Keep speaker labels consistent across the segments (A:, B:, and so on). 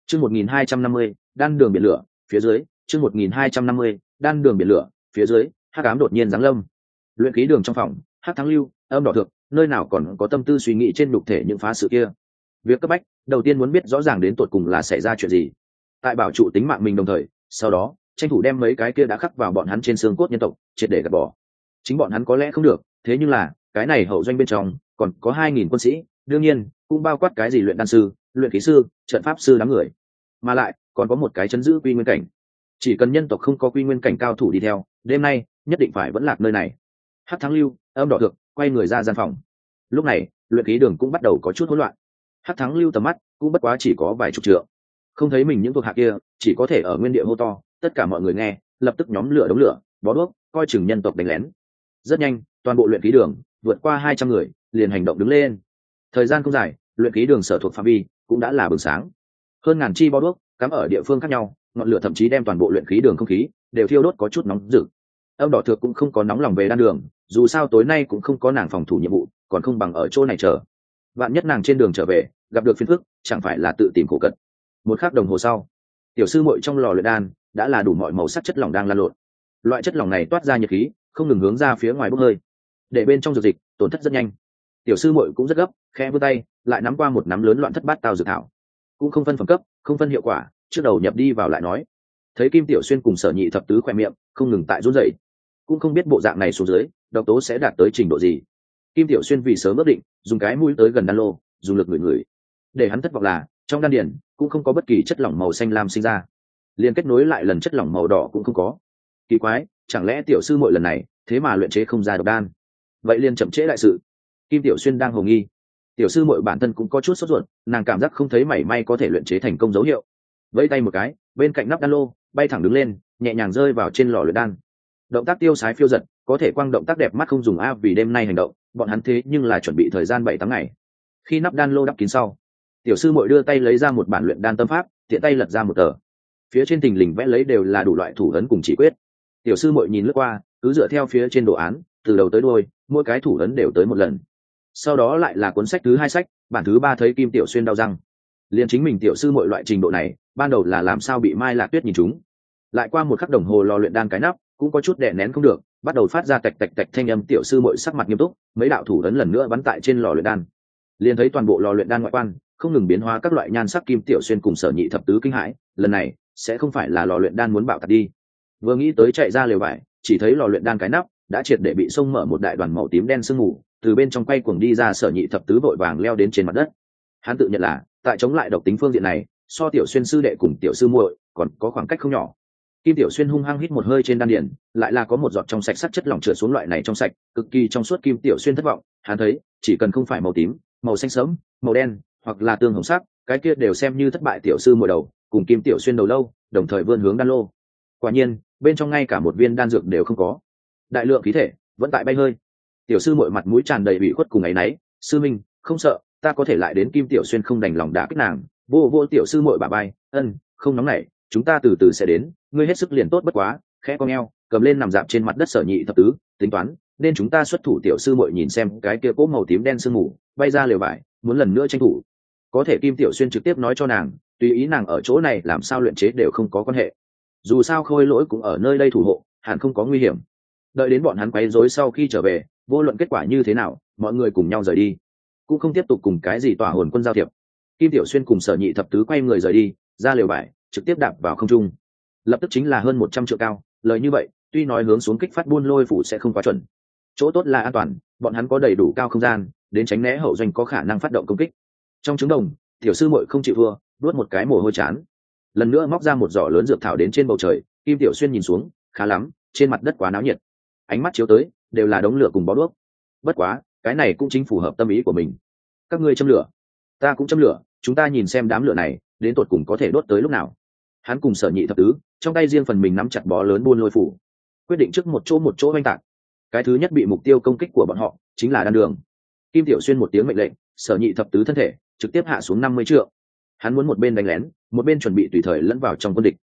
A: Chương 1250, đan đường biển lửa, phía dưới, chương 1250, đan đường biển lửa, phía dưới, hắc ám đột nhiên giáng lâm. Luyện khí đường trong phòng, hắc thắng lưu, âm đỏ thượng, nơi nào còn có tâm tư suy nghĩ trên nhục thể những phá sự kia. Việc cấp bách, đầu tiên muốn biết rõ ràng đến tột cùng là xảy ra chuyện gì. Tại bảo trụ tính mạng mình đồng thời, sau đó, tranh thủ đem mấy cái kia đã khắc vào bọn hắn trên xương cốt nhân tộc, triệt để gạt bỏ. Chính bọn hắn có lẽ không được, thế nhưng là, cái này hậu doanh bên trong, còn có 2000 quân sĩ, đương nhiên, cũng bao quát cái gì luyện đan sư, luyện khí sư, trận pháp sư đám người. Mà lại, còn có một cái chấn giữ quy nguyên cảnh. Chỉ cần nhân tộc không có quy nguyên cảnh cao thủ đi theo, đêm nay nhất định phải vẫn lạc nơi này. Hắc thắng lưu, âm đỏ thượng, quay người ra gian phòng. Lúc này, luyện khí đường cũng bắt đầu có chút hỗn loạn. Hắc thắng lưu tầm mắt cũng bất quá chỉ có vài chục trượng, không thấy mình những thuộc hạ kia, chỉ có thể ở nguyên địa hô to. Tất cả mọi người nghe, lập tức nhóm lửa đống lửa, bó đuốc, coi chừng nhân tộc đánh lén. Rất nhanh, toàn bộ luyện khí đường vượt qua 200 người, liền hành động đứng lên. Thời gian không dài, luyện khí đường sở thuộc phạm vi cũng đã là bừng sáng. Hơn ngàn chi bó đuốc cắm ở địa phương khác nhau, ngọn lửa thậm chí đem toàn bộ luyện khí đường không khí đều thiêu đốt có chút nóng rực. Âm đỏ thược cũng không có nóng lòng về đan đường, dù sao tối nay cũng không có nàng phòng thủ nhiệm vụ, còn không bằng ở chỗ này chờ. Vạn nhất nàng trên đường trở về gặp được phiền phức, chẳng phải là tự tìm khổ cận. Một khắc đồng hồ sau, tiểu sư muội trong lò luyện đan đã là đủ mọi màu sắc chất lỏng đang lan lộn. Loại chất lỏng này toát ra nhiệt khí, không ngừng hướng ra phía ngoài bốc hơi, để bên trong dược dịch tổn thất rất nhanh. Tiểu sư muội cũng rất gấp, khẽ vươn tay lại nắm qua một nắm lớn loạn thất bát tao dược thảo, cũng không phân phẩm cấp, không phân hiệu quả, trước đầu nhập đi vào lại nói. Thấy Kim Tiểu Xuyên cùng Sở Nhị thập tứ khoe miệng không ngừng tại run rẩy, cũng không biết bộ dạng này xuống dưới độc tố sẽ đạt tới trình độ gì. Kim Tiểu Xuyên vì sớm ước định, dùng cái mũi tới gần đan lô, dùng lực ngửi, để hắn thất vọng là trong đan điền cũng không có bất kỳ chất lỏng màu xanh lam sinh ra, liền kết nối lại lần chất lỏng màu đỏ cũng không có. Kỳ quái, chẳng lẽ tiểu sư muội lần này thế mà luyện chế không ra độc đan? Vậy liền chậm trễ đại sự. Kim Tiểu Xuyên đang hồ nghi. Tiểu sư muội bản thân cũng có chút sốt ruột, nàng cảm giác không thấy mảy may có thể luyện chế thành công dấu hiệu. Vẫy tay một cái, bên cạnh nắp đan lô bay thẳng đứng lên, nhẹ nhàng rơi vào trên lò luyện đan. Động tác tiêu sái phiêu giật, có thể quang động tác đẹp mắt không dùng a, vì đêm nay hành động, bọn hắn thế nhưng là chuẩn bị thời gian 7 tháng ngày. Khi nắp đan lô đắp kín sau, tiểu sư muội đưa tay lấy ra một bản luyện đan tâm pháp, tiện tay lật ra một tờ. Phía trên thình lình vẽ lấy đều là đủ loại thủ ấn cùng chỉ quyết. Tiểu sư muội nhìn lướt qua, cứ dựa theo phía trên đồ án, từ đầu tới đuôi, mỗi cái thủ ấn đều tới một lần. Sau đó lại là cuốn sách thứ 2 sách, bản thứ 3 thấy Kim Tiểu Xuyên đau răng. Liên chính mình tiểu sư muội loại trình độ này, ban đầu là làm sao bị Mai Lạc Tuyết nhìn trúng. Lại qua một khắc đồng hồ lò luyện đan cái nắp cũng có chút đè nén không được, bắt đầu phát ra tạch tạch tạch thanh âm. Tiểu sư muội sắc mặt nghiêm túc, mấy đạo thủ ấn lần nữa bắn tại trên lò luyện đan. Liền thấy toàn bộ lò luyện đan ngoại quan không ngừng biến hóa các loại nhan sắc. Kim Tiểu Xuyên cùng Sở Nhị thập tứ kinh hãi, lần này sẽ không phải là lò luyện đan muốn bạo tạc đi. Vừa nghĩ tới chạy ra lều vải, chỉ thấy lò luyện đan cái nắp đã triệt để bị xông mở một đại đoàn màu tím đen sương mù, từ bên trong quay cuồng đi ra. Sở Nhị thập tứ vội vàng leo đến trên mặt đất. Hắn tự nhận là tại chống lại độc tính phương diện này, so Tiểu Xuyên sư đệ cùng tiểu sư muội còn có khoảng cách không nhỏ. Kim Tiểu Xuyên hung hăng hít một hơi trên đan điền, lại là có một giọt trong sạch sắc chất lỏng trượt xuống. Loại này trong sạch cực kỳ trong suốt. Kim Tiểu Xuyên thất vọng, hắn thấy chỉ cần không phải màu tím, màu xanh sẫm, màu đen hoặc là tương hồng sắc, cái kia đều xem như thất bại. Tiểu sư muội đầu cùng Kim Tiểu Xuyên đầu lâu đồng thời vươn hướng đan lô. Quả nhiên, bên trong ngay cả một viên đan dược đều không có, đại lượng khí thể vẫn tại bay hơi. Tiểu sư muội mặt mũi tràn đầy ủy khuất cùng áy náy, sư minh, không sợ, ta có thể lại đến. Kim Tiểu Xuyên không đành lòng đả kích nàng, vô tiểu sư muội bả vai, không nóng nảy, chúng ta từ từ sẽ đến, ngươi hết sức liền tốt. Bất quá khẽ cong eo, cầm lên nằm dạp trên mặt đất Sở Nhị thập tứ, tính toán nên chúng ta xuất thủ. Tiểu sư muội nhìn xem cái kia cỗ màu tím đen sương mù bay ra lều vải, muốn lần nữa tranh thủ, có thể Kim Tiểu Xuyên trực tiếp nói cho nàng, tùy ý nàng ở chỗ này làm sao luyện chế đều không có quan hệ, dù sao Khôi Lỗi cũng ở nơi đây thủ hộ, hẳn không có nguy hiểm. Đợi đến bọn hắn quấy rối sau khi trở về, vô luận kết quả như thế nào, mọi người cùng nhau rời đi, cũng không tiếp tục cùng cái gì tỏa hồn quân giao thiệp. Kim Tiểu Xuyên cùng Sở Nhị thập tứ quay người rời đi, ra lều vải, trực tiếp đạp vào không trung, lập tức chính là hơn 100 trượng cao. Lời như vậy, tuy nói hướng xuống kích phát buôn lôi phủ sẽ không quá chuẩn, chỗ tốt là an toàn, bọn hắn có đầy đủ cao không gian, đến tránh né hậu doanh có khả năng phát động công kích. Trong trứng đồng, tiểu sư muội không chịu thua, nuốt một cái mồ hôi chán, lần nữa móc ra một giỏ lớn dược thảo đến trên bầu trời. Kim Tiểu Xuyên nhìn xuống, khá lắm, trên mặt đất quá náo nhiệt, ánh mắt chiếu tới đều là đống lửa cùng bó đuốc. Bất quá cái này cũng chính phù hợp tâm ý của mình. Các ngươi châm lửa, ta cũng châm lửa, chúng ta nhìn xem đám lửa này đến tột cùng có thể đốt tới lúc nào. Hắn cùng Sở Nhị thập tứ trong tay riêng phần mình nắm chặt bó lớn buôn lôi phủ, quyết định trước một chỗ oanh tạc. Cái thứ nhất bị mục tiêu công kích của bọn họ chính là đan đường. Kim Tiểu Xuyên một tiếng mệnh lệnh, Sở Nhị thập tứ thân thể trực tiếp hạ xuống 50 trượng. Hắn muốn một bên đánh lén, một bên chuẩn bị tùy thời lẫn vào trong quân địch.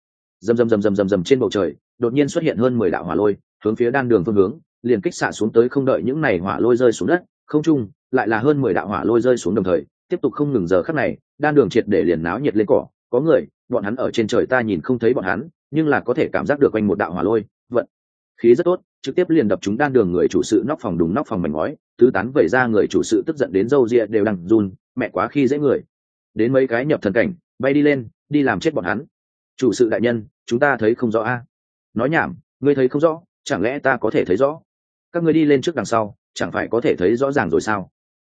A: Rầm trên bầu trời đột nhiên xuất hiện hơn 10 đạo hỏa lôi, hướng phía đan đường phương hướng liền kích xạ xuống tới. Không đợi những này hỏa lôi rơi xuống đất, không trung lại là hơn 10 đạo hỏa lôi rơi xuống đồng thời, tiếp tục không ngừng. Giờ khắc này, đan đường triệt để liền náo nhiệt lên cỏ, có người, bọn hắn ở trên trời ta nhìn không thấy bọn hắn, nhưng là có thể cảm giác được quanh một đạo hỏa lôi vận khí rất tốt, trực tiếp liền đập chúng đan đường người chủ sự nóc phòng đùng nóc phòng mảnh ngói, tứ tán vẩy ra, người chủ sự tức giận đến râu ria đều đang run, mẹ quá khi dễ người. Đến mấy cái nhập thần cảnh, bay đi lên, đi làm chết bọn hắn. Chủ sự đại nhân, chúng ta thấy không rõ a. Nói nhảm, ngươi thấy không rõ, chẳng lẽ ta có thể thấy rõ? Các ngươi đi lên trước đằng sau, chẳng phải có thể thấy rõ ràng rồi sao?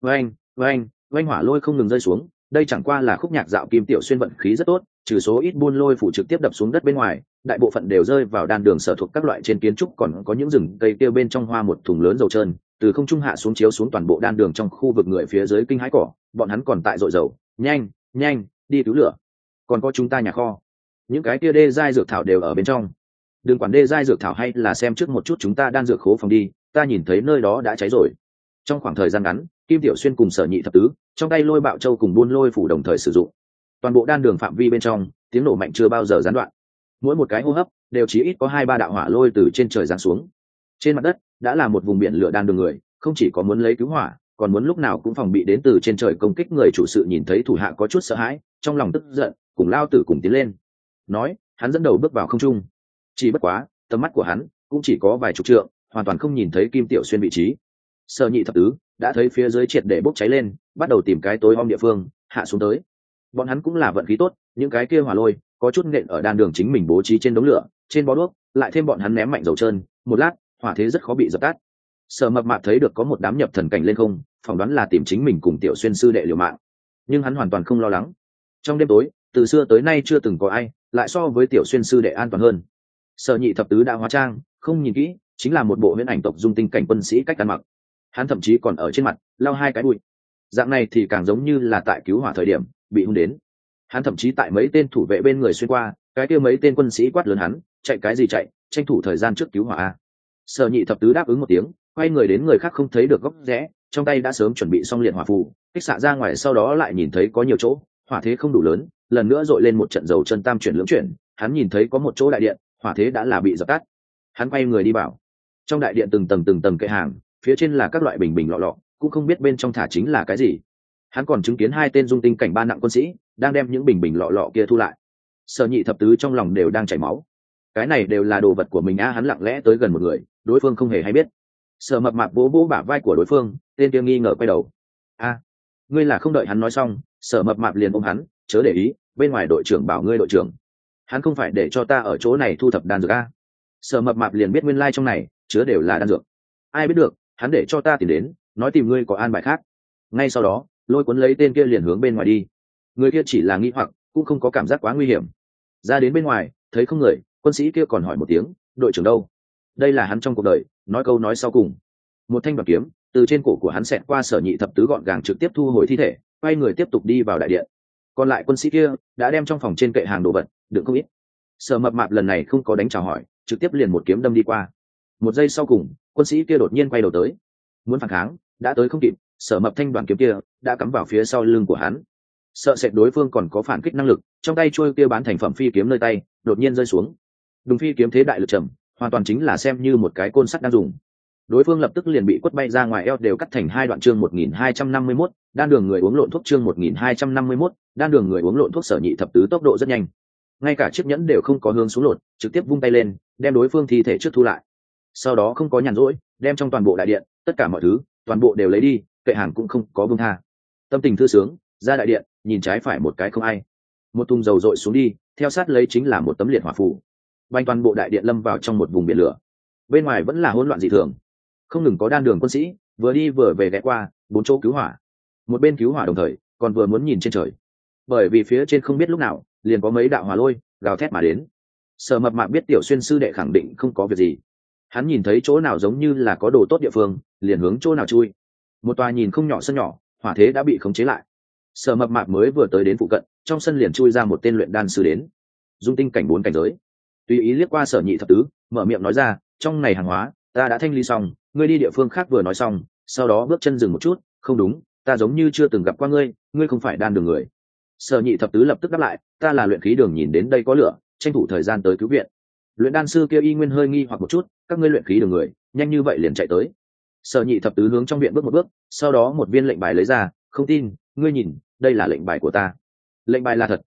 A: Vênh hỏa lôi không ngừng rơi xuống, đây chẳng qua là khúc nhạc dạo kim tiểu xuyên vận khí rất tốt, trừ số ít buôn lôi phủ trực tiếp đập xuống đất bên ngoài, đại bộ phận đều rơi vào đan đường sở thuộc các loại trên kiến trúc, còn có những rừng cây kia bên trong hoa một thùng lớn dầu trơn, từ không trung hạ xuống chiếu xuống toàn bộ đan đường trong khu vực, người phía dưới kinh hãi cỏ, bọn hắn còn tại dội dầu, nhanh, đi cứu lửa. Còn có chúng ta nhà kho, những cái kia đê giai dược thảo đều ở bên trong. Đừng quản đê giai dược thảo hay là xem trước một chút chúng ta đan dược khố phòng đi, ta nhìn thấy nơi đó đã cháy rồi. Trong khoảng thời gian ngắn, Kim Tiểu Xuyên cùng Sở Nhị Thập Tứ trong tay lôi bạo châu cùng buôn lôi phủ đồng thời sử dụng. Toàn bộ đan đường phạm vi bên trong, tiếng nổ mạnh chưa bao giờ gián đoạn. Mỗi một cái hô hấp đều chỉ ít có 2-3 đạo hỏa lôi từ trên trời giáng xuống. Trên mặt đất đã là một vùng biển lửa đan đường người, không chỉ có muốn lấy cứu hỏa, còn muốn lúc nào cũng phòng bị đến từ trên trời công kích. Người chủ sự nhìn thấy thủ hạ có chút sợ hãi, trong lòng tức giận, cùng lao tử cùng tiến lên. Nói, hắn dẫn đầu bước vào không trung. Chỉ bất quá, tầm mắt của hắn cũng chỉ có vài chục trượng, hoàn toàn không nhìn thấy Kim Tiểu Xuyên vị trí. Sở Nhị Thập Tứ đã thấy phía dưới triệt để bốc cháy lên, bắt đầu tìm cái tối om địa phương hạ xuống tới. Bọn hắn cũng là vận khí tốt, những cái kia hỏa lôi có chút nện ở đan đường chính mình bố trí trên đống lửa, trên bó đuốc, lại thêm bọn hắn ném mạnh dầu trơn, một lát hỏa thế rất khó bị dập tắt. Sở Mập Mạp thấy được có một đám nhập thần cảnh lên không, phỏng đoán là tìm chính mình cùng Tiểu Xuyên sư đệ liều mạng, nhưng hắn hoàn toàn không lo lắng. Trong đêm tối, từ xưa tới nay chưa từng có ai lại so với Tiểu Xuyên sư đệ an toàn hơn. Sở Nhị Thập Tứ đã hóa trang, không nhìn kỹ, chính là một bộ huyễn ảnh tộc dung tinh cảnh quân sĩ cách ăn mặc. Hắn thậm chí còn ở trên mặt lau 2 cái bụi, dạng này thì càng giống như là tại cứu hỏa thời điểm bị hung đến. Hắn thậm chí tại mấy tên thủ vệ bên người xuyên qua, cái kia mấy tên quân sĩ quát lớn hắn, chạy cái gì chạy, tranh thủ thời gian trước cứu hỏa a. Sở Nhị Thập Tứ đáp ứng một tiếng, quay người đến người khác không thấy được góc rẽ, trong tay đã sớm chuẩn bị xong liệt hỏa phù, kích xạ ra ngoài, sau đó lại nhìn thấy có nhiều chỗ hỏa thế không đủ lớn, lần nữa dội lên một trận dầu chân tam chuyển lưỡng chuyển. Hắn nhìn thấy có một chỗ đại điện, hỏa thế đã là bị dập tắt. Hắn quay người đi bảo, trong đại điện từng tầng kệ hàng, phía trên là các loại bình bình lọ lọ, cũng không biết bên trong thả chính là cái gì. Hắn còn chứng kiến 2 tên dung tinh cảnh 3 nặng quân sĩ đang đem những bình bình lọ lọ kia thu lại. Sở Nhị Thập Tứ trong lòng đều đang chảy máu, cái này đều là đồ vật của mình a. Hắn lặng lẽ tới gần một người, đối phương không hề hay biết. Sở Mập Mạp vỗ vỗ bả vai của đối phương, tên kia nghi ngờ quay đầu. A, ngươi là không đợi hắn nói xong, Sở Mập Mạp liền ôm hắn, chớ để ý, bên ngoài đội trưởng bảo ngươi đội trưởng, hắn không phải để cho ta ở chỗ này thu thập đan dược a. Sở Mập Mạp liền biết nguyên lai trong này chứa đều là đan dược. Ai biết được, hắn để cho ta tìm đến, nói tìm ngươi có an bài khác. Ngay sau đó, lôi cuốn lấy tên kia liền hướng bên ngoài đi. Người kia chỉ là nghi hoặc, cũng không có cảm giác quá nguy hiểm. Ra đến bên ngoài, thấy không người, quân sĩ kia còn hỏi một tiếng, đội trưởng đâu? Đây là hắn trong cuộc đời nói câu nói sau cùng. Một thanh đoạt kiếm từ trên cổ của hắn xẹt qua. Sở Nhị Thập Tứ gọn gàng trực tiếp thu hồi thi thể, quay người tiếp tục đi vào đại điện. Còn lại quân sĩ kia đã đem trong phòng trên kệ hàng đồ vật đựng không ít. Sở Mập Mạp lần này không có đánh chào hỏi, trực tiếp liền một kiếm đâm đi qua. Một giây sau cùng, quân sĩ kia đột nhiên quay đầu tới, muốn phản kháng, đã tới không kịp. Sở Mập thanh đoàn kiếm kia đã cắm vào phía sau lưng của hắn. Sợ sệt đối phương còn có phản kích năng lực, trong tay trôi kia bán thành phẩm phi kiếm nơi tay đột nhiên rơi xuống. Đùng phi kiếm thế đại lực trầm, hoàn toàn chính là xem như một cái côn sắt đang dùng. Đối phương lập tức liền bị quất bay ra ngoài, eo đều cắt thành 2 đoạn. Chương 1251, đan đường người uống lộn thuốc. Chương 1251, đan đường người uống lộn thuốc. Sở Nhị Thập Tứ tốc độ rất nhanh, ngay cả chiếc nhẫn đều không có hướng xuống lột, trực tiếp vung tay lên đem đối phương thi thể trước thu lại. Sau đó không có nhàn rỗi, đem trong toàn bộ đại điện tất cả mọi thứ toàn bộ đều lấy đi, kệ hàng cũng không có buông tha. Tâm tình thư sướng ra đại điện, nhìn trái phải một cái không ai, một thùng dầu dội xuống đi, theo sát lấy chính là một tấm liệt hỏa phù. Banh toàn bộ đại điện lâm vào trong một vùng biển lửa. Bên ngoài vẫn là hỗn loạn dị thường, không ngừng có đan đường quân sĩ vừa đi vừa về ghé qua 4 chỗ cứu hỏa. Một bên cứu hỏa đồng thời còn vừa muốn nhìn trên trời, bởi vì phía trên không biết lúc nào liền có mấy đạo hỏa lôi gào thét mà đến. Sở Mập Mạp biết Tiểu Xuyên sư đệ khẳng định không có việc gì, hắn nhìn thấy chỗ nào giống như là có đồ tốt địa phương liền hướng chỗ nào chui. Một tòa nhìn không nhỏ sân nhỏ, hỏa thế đã bị khống chế lại. Sở Mập Mạp mới vừa tới đến phụ cận, trong sân liền chui ra một tên luyện đan sư đến, dung tinh cảnh 4 cảnh giới. Tùy ý liếc qua Sở Nhị Thập Tứ, mở miệng nói ra, trong này hàng hóa ta đã thanh lý xong, ngươi đi địa phương khác. Vừa nói xong, sau đó bước chân dừng một chút, không đúng, ta giống như chưa từng gặp qua ngươi, ngươi không phải đan đường người. Sở Nhị Thập Tứ lập tức đáp lại, ta là luyện khí đường, nhìn đến đây có lửa, tranh thủ thời gian tới cứu viện. Luyện đan sư kia y nguyên hơi nghi hoặc một chút, các ngươi luyện khí đường người nhanh như vậy liền chạy tới. Sở Nhị Thập Tứ hướng trong viện bước một bước, sau đó một viên lệnh bài lấy ra, không tin, ngươi nhìn, đây là lệnh bài của ta. Lệnh bài là thật,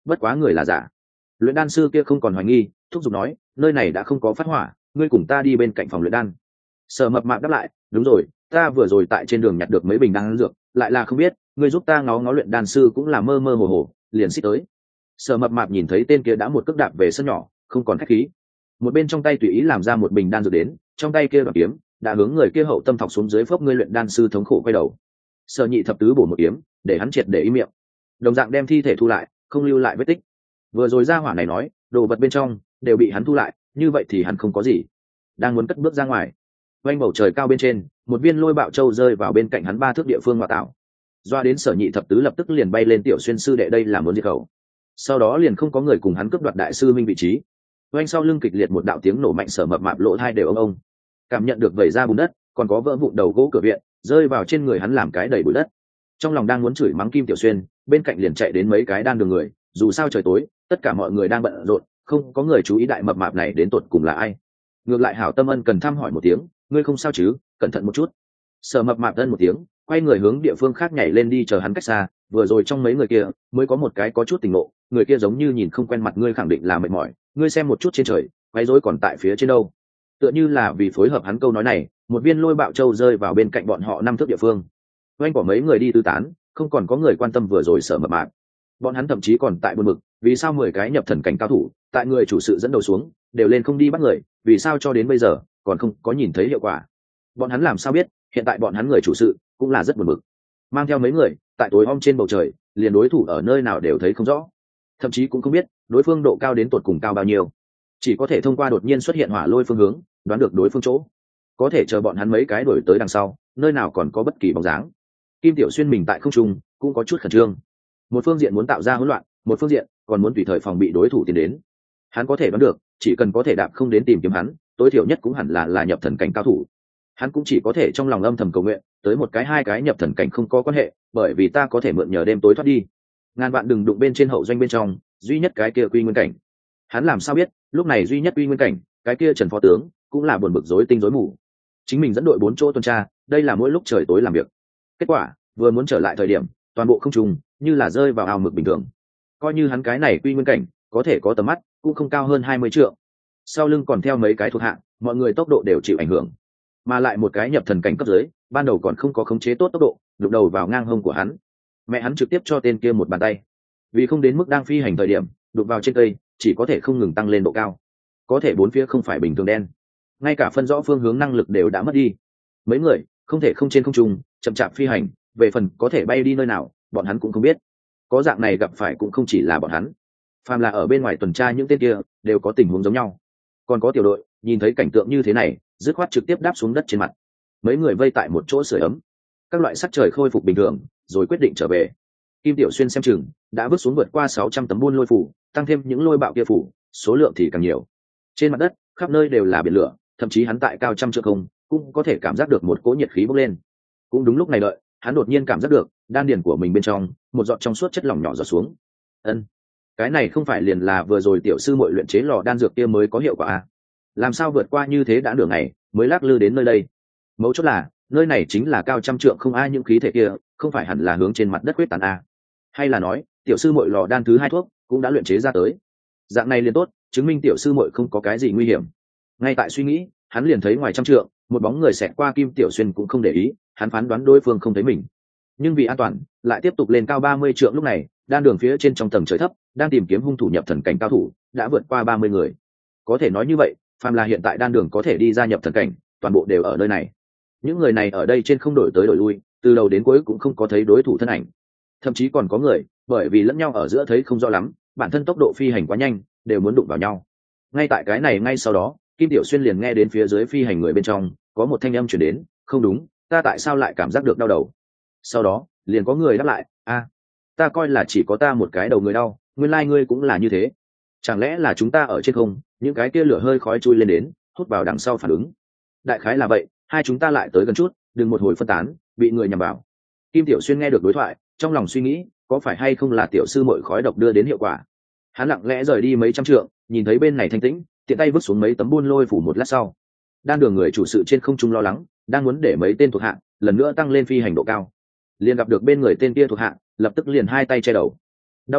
A: bất quá người là giả. Luyện đan sư kia không còn hoài nghi, thúc giục nói, nơi này đã không có phát hỏa, ngươi cùng ta đi bên cạnh phòng luyện đan. Sở Mập Mạp đáp lại, đúng rồi, ta vừa rồi tại trên đường nhặt được mấy bình đan dược, lại là không biết, ngươi giúp ta ngó ngó luyện đan sư cũng là mơ mơ hồ hồ, liền xích tới. Sở Mập Mạp nhìn thấy tên kia đã một cước đạp về sân nhỏ, không còn khách khí. Một bên trong tay tùy ý làm ra một bình đan dược đến, trong tay kia đoạt kiếm, đã hướng người kia hậu tâm thọc xuống dưới phốc ngươi luyện đan sư thống khổ quay đầu. Sở Nhị thập tứ bổ một kiếm, để hắn triệt để im miệng. Đồng dạng đem thi thể thu lại, không lưu lại vết tích. Vừa rồi ra hỏa này nói, đồ vật bên trong đều bị hắn thu lại, như vậy thì hắn không có gì. Đang muốn cất bước ra ngoài, quanh bầu trời cao bên trên, một viên lôi bạo châu rơi vào bên cạnh hắn 3 thước địa phương ngoại tạo. Doa đến Sở Nhị thập tứ lập tức liền bay lên Tiểu Xuyên sư đệ đây là muốn diệt khẩu. Sau đó liền không có người cùng hắn cướp đoạt đại sư minh vị trí. Oanh sau lưng kịch liệt một đạo tiếng nổ mạnh, Sở Mập Mạp lỗ tai đều ông. Cảm nhận được vẩy ra bùn đất, còn có vỡ vụn đầu gỗ cửa viện, rơi vào trên người hắn làm cái đầy bụi đất. Trong lòng đang muốn chửi mắng Kim Tiểu Xuyên, bên cạnh liền chạy đến mấy cái đan đường người, dù sao trời tối, tất cả mọi người đang bận rộn, không có người chú ý đại mập mạp này đến tột cùng là ai. Ngược lại hảo tâm ân cần thăm hỏi một tiếng, ngươi không sao chứ, cẩn thận một chút. Sở Mập Mạp ân một tiếng, quay người hướng địa phương khác nhảy lên đi chờ hắn cách xa. Vừa rồi trong mấy người kia mới có một cái có chút tình ngộ, người kia giống như nhìn không quen mặt ngươi, khẳng định là mệt mỏi, ngươi xem một chút trên trời, quấy rối còn tại phía trên đâu. Tựa như là vì phối hợp hắn câu nói này, một viên lôi bạo châu rơi vào bên cạnh bọn họ 5 thước địa phương. Oanh bỏ mấy người đi tứ tán, không còn có người quan tâm vừa rồi Sở Mập Mạp. Bọn hắn thậm chí còn tại buồn bực, vì sao 10 cái nhập thần cảnh cao thủ, tại người chủ sự dẫn đầu xuống, đều lên không đi bắt người, vì sao cho đến bây giờ còn không có nhìn thấy hiệu quả. Bọn hắn làm sao biết, hiện tại bọn hắn người chủ sự cũng là rất buồn bực. Mang theo mấy người, tại tối om trên bầu trời, liền đối thủ ở nơi nào đều thấy không rõ, thậm chí cũng không biết đối phương độ cao đến tột cùng cao bao nhiêu, chỉ có thể thông qua đột nhiên xuất hiện hỏa lôi phương hướng đoán được đối phương chỗ. Có thể chờ bọn hắn mấy cái đổi tới đằng sau, nơi nào còn có bất kỳ bóng dáng. Kim Tiểu Xuyên mình tại không trung cũng có chút khẩn trương, một phương diện muốn tạo ra hỗn loạn, một phương diện còn muốn tùy thời phòng bị đối thủ tiến đến. Hắn có thể đoán được, chỉ cần có thể đạp không đến tìm kiếm hắn, tối thiểu nhất cũng hẳn là nhập thần cảnh cao thủ. Hắn cũng chỉ có thể trong lòng âm thầm cầu nguyện, tới một cái hai cái nhập thần cảnh không có quan hệ, bởi vì ta có thể mượn nhờ đêm tối thoát đi. Ngàn vạn đừng đụng bên trên hậu doanh bên trong, duy nhất cái kia quy nguyên cảnh. Hắn làm sao biết, lúc này duy nhất quy nguyên cảnh, cái kia Trần phó tướng cũng là buồn bực rối tinh rối mù. Chính mình dẫn đội 4 chỗ tuần tra, đây là mỗi lúc trời tối làm việc. Kết quả, vừa muốn trở lại thời điểm, toàn bộ không trùng, như là rơi vào ao mực bình thường. Coi như hắn cái này quy nguyên cảnh, có thể có tầm mắt, cũng không cao hơn 20 trượng. Sau lưng còn theo mấy cái thuộc hạ, mọi người tốc độ đều chịu ảnh hưởng. Mà lại một cái nhập thần cảnh cấp dưới, ban đầu còn không có khống chế tốt tốc độ, đụng đầu vào ngang hông của hắn. Mẹ hắn trực tiếp cho tên kia một bàn tay. Vì không đến mức đang phi hành thời điểm, đụng vào trên cây, chỉ có thể không ngừng tăng lên độ cao. Có thể bốn phía không phải bình thường đen, ngay cả phân rõ phương hướng năng lực đều đã mất đi. Mấy người không thể không trên không trung chậm chạp phi hành, về phần có thể bay đi nơi nào, bọn hắn cũng không biết. Có dạng này gặp phải cũng không chỉ là bọn hắn, phàm là ở bên ngoài tuần tra những tên kia đều có tình huống giống nhau. Còn có tiểu đội nhìn thấy cảnh tượng như thế này, dứt khoát trực tiếp đáp xuống đất trên mặt. Mấy người vây tại một chỗ sưởi ấm, các loại sắc trời khôi phục bình thường, rồi quyết định trở về. Kim Tiểu Xuyên xem chừng đã vứt xuống vượt qua 600 tấm buôn lôi phủ, tăng thêm những lôi bạo kia phủ, số lượng thì càng nhiều. Trên mặt đất khắp nơi đều là biển lửa, thậm chí hắn tại cao trăm trượng không cũng có thể cảm giác được một cỗ nhiệt khí bốc lên. Cũng đúng lúc này đợi, hắn đột nhiên cảm giác được đan điền của mình bên trong một giọt trong suốt chất lỏng nhỏ giọt xuống. Ân, cái này không phải liền là vừa rồi tiểu sư muội luyện chế lò đan dược kia mới có hiệu quả à? Làm sao vượt qua như thế đã nửa ngày mới lắc lư đến nơi đây? Mấu chốt là nơi này chính là cao trăm trượng không ai, những khí thể kia không phải hẳn là hướng trên mặt đất quyết tán à? Hay là nói tiểu sư muội lò đan thứ 2 thuốc cũng đã luyện chế ra tới? Dạng này liền tốt, chứng minh tiểu sư muội không có cái gì nguy hiểm. Ngay tại suy nghĩ, hắn liền thấy ngoài trăm trượng một bóng người xẹt qua. Kim Tiểu Xuyên cũng không để ý, hắn phán đoán đối phương không thấy mình, nhưng vì an toàn lại tiếp tục lên cao 30 trượng. Lúc này đan đường phía trên trong tầng trời thấp đang tìm kiếm hung thủ nhập thần cảnh cao thủ đã vượt qua 30 người. Có thể nói như vậy, phàm là hiện tại đan đường có thể đi ra nhập thần cảnh, toàn bộ đều ở nơi này. Những người này ở đây trên không đổi tới đổi lui, từ đầu đến cuối cũng không có thấy đối thủ thân ảnh. Thậm chí còn có người bởi vì lẫn nhau ở giữa thấy không rõ lắm, bản thân tốc độ phi hành quá nhanh, đều muốn đụng vào nhau. Ngay tại cái này ngay sau đó, Kim Tiểu Xuyên liền nghe đến phía dưới phi hành người bên trong có một thanh âm truyền đến, không đúng, ta tại sao lại cảm giác được đau đầu? Sau đó liền có người đáp lại, a, ta coi là chỉ có ta một cái đầu người đau, nguyên lai ngươi cũng là như thế. Chẳng lẽ là chúng ta ở trên không, những cái kia lửa hơi khói chui lên đến, hút vào đằng sau phản ứng. Đại khái là vậy, hai chúng ta lại tới gần chút, đừng một hồi phân tán, bị người nhằm vào. Kim Tiểu Xuyên nghe được đối thoại, trong lòng suy nghĩ, có phải hay không là tiểu sư muội khói độc đưa đến hiệu quả. Hắn lặng lẽ rời đi mấy trăm trượng, nhìn thấy bên này thanh tĩnh, tiện tay vứt xuống mấy tấm buôn lôi phủ. Một lát sau, đan đường người chủ sự trên không trung lo lắng, đang muốn để mấy tên thuộc hạ lần nữa tăng lên phi hành độ cao, liền gặp được bên người tên kia thuộc hạ lập tức liền hai tay che đầu. Đau đầu,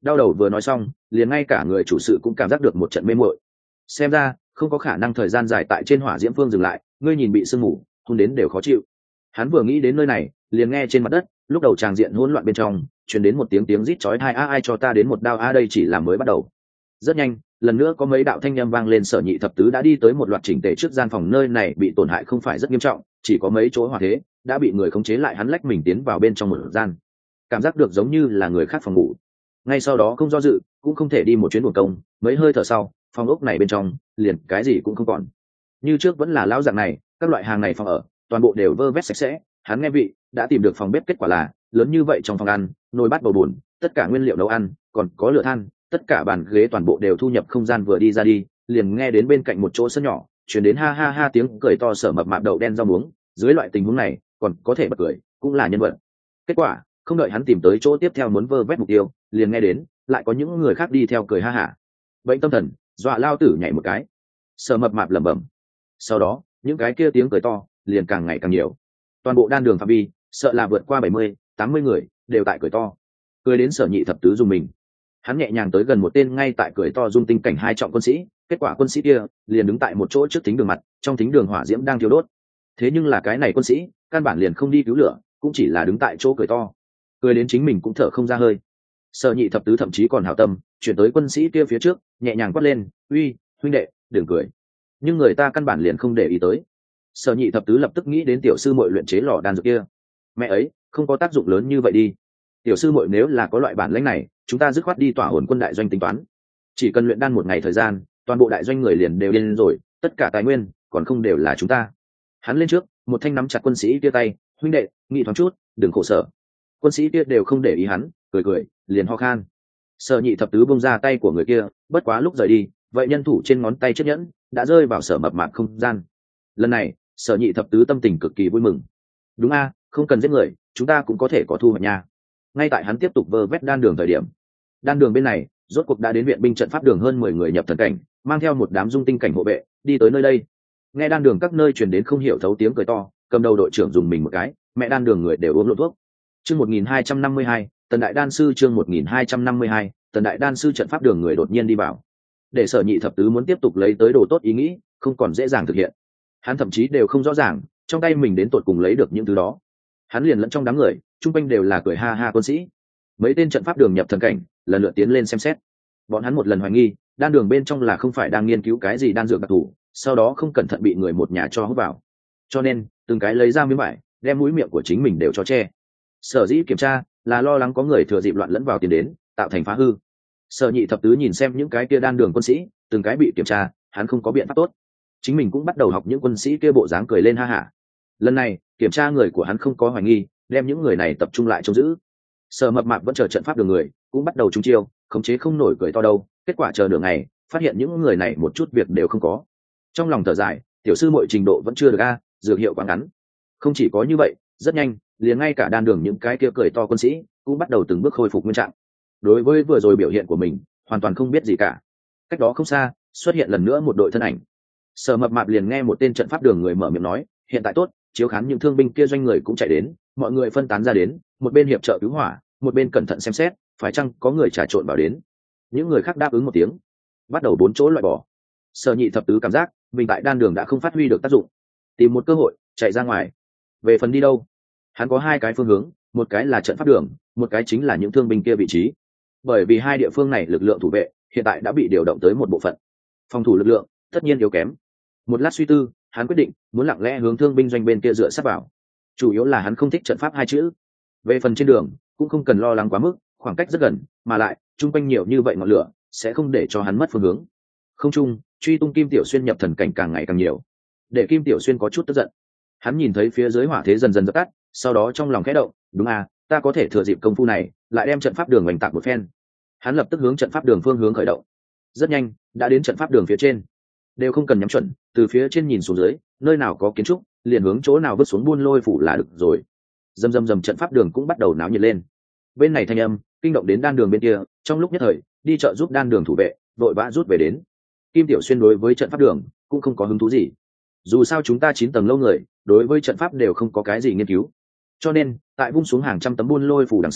A: đau đầu vừa nói xong liền ngay cả người chủ sự cũng cảm giác được một trận mê muội. Xem ra không có khả năng thời gian dài tại trên hỏa diễm phương dừng lại, ngươi nhìn bị sương mù hôn đến đều khó chịu. Hắn vừa nghĩ đến nơi này liền nghe trên mặt đất lúc đầu tràng diện hỗn loạn bên trong truyền đến một tiếng rít chói tai, ai cho ta đến một đao, đây chỉ là mới bắt đầu. Rất nhanh lần nữa có mấy đạo thanh â m vang lên. Sở Nhị thập tứ đã đi tới một loạt chỉnh tề trước gian phòng, nơi này bị tổn hại không phải rất nghiêm trọng, chỉ có mấy chỗ hỏa thế đã bị người khống chế lại. Hắn lách mình tiến vào bên trong một gian, cảm giác được giống như là người khác phòng ngủ. Ngay sau đó không do dự cũng không thể đi một chuyến buồn công, mấy hơi thở sau phòng ốc này bên trong liền cái gì cũng không còn. Như trước vẫn là lão dạng này, các loại hàng này phòng ở toàn bộ đều vơ vét sạch sẽ. Hắn nghe vị đã tìm được phòng bếp, kết quả là lớn như vậy trong phòng ăn, nồi bát bầu bùn, tất cả nguyên liệu nấu ăn, còn có lửa than, tất cả bàn ghế toàn bộ đều thu nhập không gian. Vừa đi ra đi liền nghe đến bên cạnh một chỗ sân nhỏ chuyển đến ha ha ha tiếng cười to. Sở Mập Mạp đậu đen rau muống, dưới loại tình huống này còn có thể bật cười cũng là nhân vật. Kết quả không đợi hắn tìm tới chỗ tiếp theo muốn vơ vét mục tiêu, liền nghe đến lại có những người khác đi theo cười ha hả. Bệnh tâm thần dọa lao tử nhảy một cái. Sở Mập Mạp lẩm bẩm. Sau đó những cái kia tiếng cười to liền càng ngày càng nhiều, toàn bộ đan đường phạm vi sợ là vượt qua 70-80 người đều tại cười to. Cười đến Sở Nhị thập tứ dùng mình. Hắn nhẹ nhàng tới gần một tên ngay tại cười to dung tinh cảnh 2 trọng quân sĩ, kết quả quân sĩ kia liền đứng tại một chỗ trước thính đường mặt, trong thính đường hỏa diễm đang thiêu đốt. Thế nhưng là cái này quân sĩ căn bản liền không đi cứu lửa, cũng chỉ là đứng tại chỗ cười to, cười đến chính mình cũng thở không ra hơi. Sở Nhị thập tứ thậm chí còn hảo tâm chuyển tới quân sĩ kia phía trước, nhẹ nhàng quát lên, uy huynh đệ đừng cười. Nhưng người ta căn bản liền không để ý tới. Sở Nhị thập tứ lập tức nghĩ đến tiểu sư muội luyện chế lò đan dược kia, mẹ ấy không có tác dụng lớn như vậy đi. Tiểu sư muội nếu là có loại bản lĩnh này, chúng ta dứt khoát đi tỏa hồn quân đại doanh tính toán, chỉ cần luyện đan một ngày thời gian, toàn bộ đại doanh người liền đều điên rồi, tất cả tài nguyên còn không đều là chúng ta. Hắn lên trước một thanh nắm chặt quân sĩ kia tay, huynh đệ nghĩ thoáng chút đừng khổ sở. Quân sĩ kia đều không để ý hắn, cười liền ho khan. Sở Nhị thập tứ buông ra tay của người kia, bất quá lúc rời đi vậy nhân thủ trên ngón tay chiếc nhẫn đã rơi vào Sở Mập Mạp không gian. Lần này Sở Nhị thập tứ tâm tình cực kỳ vui mừng. Đúng a, không cần giết người, chúng ta cũng có thể có thu hoạch nha. Ngay tại hắn tiếp tục vơ vét đan đường thời điểm, đan đường bên này rốt cuộc đã đến viện binh trận pháp đường, hơn 10 người nhập thần cảnh mang theo một đám dung tinh cảnh hộ vệ đi tới nơi đây. Nghe đan đường các nơi truyền đến không hiểu thấu tiếng cười to, cầm đầu đội trưởng dùng mình một cái, mẹ đan đường người đều uống lộn thuốc. Chương 1252, Tần đại đan sư. Chương 1252, Tần đại đan sư. Trận pháp đường người đột nhiên đi vào, để Sở Nhị thập tứ muốn tiếp tục lấy tới đồ tốt ý nghĩ không còn dễ dàng thực hiện. Hắn thậm chí đều không rõ ràng trong tay mình đến tột cùng lấy được những thứ đó. Hắn liền lẫn trong đám người chung quanh đều là cười ha ha quân sĩ. Mấy tên trận pháp đường nhập thần cảnh lần lượt tiến lên xem xét. Bọn hắn một lần hoài nghi đan đường bên trong là không phải đang nghiên cứu cái gì đan dược đặc thù, sau đó không cẩn thận bị người một nhà cho hút vào, cho nên từng cái lấy ra miếng vải đem mũi miệng của chính mình đều cho che. Sở dĩ kiểm tra là lo lắng có người thừa dịp loạn lẫn vào tiền đến tạo thành phá hư. Sở Nhị thập tứ nhìn xem những cái kia đan đường quân sĩ từng cái bị kiểm tra, hắn không có biện pháp tốt, chính mình cũng bắt đầu học những quân sĩ kia bộ dáng cười lên ha hả. Lần này kiểm tra người của hắn không có hoài nghi, đem những người này tập trung lại trông giữ. Sở Mập Mạp vẫn chờ trận pháp đường người cũng bắt đầu trúng chiêu, khống chế không nổi cười to đâu. Kết quả chờ nửa ngày phát hiện những người này một chút việc đều không có. Trong lòng thở dài, tiểu sư mọi trình độ vẫn chưa được a, dược hiệu quá ngắn. Không chỉ có như vậy, rất nhanh liền ngay cả đan đường những cái kia cười to quân sĩ cũng bắt đầu từng bước khôi phục nguyên trạng. Đối với vừa rồi biểu hiện của mình hoàn toàn không biết gì cả. Cách đó không xa xuất hiện lần nữa một đội thân ảnh. Sở Mập Mạp liền nghe một tên trận pháp đường người mở miệng nói, hiện tại tốt, chiếu khán những thương binh kia doanh người cũng chạy đến, mọi người phân tán ra đến, một bên hiệp trợ cứu hỏa, một bên cẩn thận xem xét phải chăng có người trà trộn vào đến. Những người khác đáp ứng một tiếng, bắt đầu 4 chỗ loại bỏ. Sở Nhị thập tứ cảm giác mình tại đan đường đã không phát huy được tác dụng, tìm một cơ hội chạy ra ngoài. Về phần đi đâu, hắn có 2 cái phương hướng, một cái là trận pháp đường, một cái chính là những thương binh kia vị trí. Bởi vì 2 địa phương này lực lượng thủ vệ hiện tại đã bị điều động tới một bộ phận, phòng thủ lực lượng tất nhiên yếu kém. Một lát suy tư, hắn quyết định muốn lặng lẽ hướng thương binh doanh bên kia dựa sát vào. Chủ yếu là hắn không thích trận pháp 2 chữ. Về phần trên đường cũng không cần lo lắng quá mức, khoảng cách rất gần, mà lại chung quanh nhiều như vậy ngọn lửa sẽ không để cho hắn mất phương hướng. Không chung truy tung Kim Tiểu Xuyên nhập thần cảnh càng ngày càng nhiều, để Kim Tiểu Xuyên có chút tức giận. Hắn nhìn thấy phía dưới hỏa thế dần dần dập tắt, sau đó trong lòng khẽ động, đúng à, ta có thể thừa dịp công phu này lại đem trận pháp đường oanh tạc một phen. Hắn lập tức hướng trận pháp đường phương hướng khởi động. Rất nhanh đã đến trận pháp đường phía trên, đều không cần nhắm chuẩn, từ phía trên nhìn xuống dưới, nơi nào có kiến trúc liền hướng chỗ nào vứt xuống buôn lôi phủ là được rồi. Dầm trận pháp đường cũng bắt đầu náo nhiệt lên. Bên này thanh âm kinh động đến đan đường bên kia, trong lúc nhất thời đi chợ giúp đan đường thủ vệ vội vã rút về đến. Kim Tiểu Xuyên đối với trận pháp đường cũng không có hứng thú gì, dù sao chúng ta 9 tầng lâu người đối với trận pháp đều không có cái gì nghiên cứu, cho nên tại vung xuống hàng trăm tấm buôn lôi phủ đằng sau,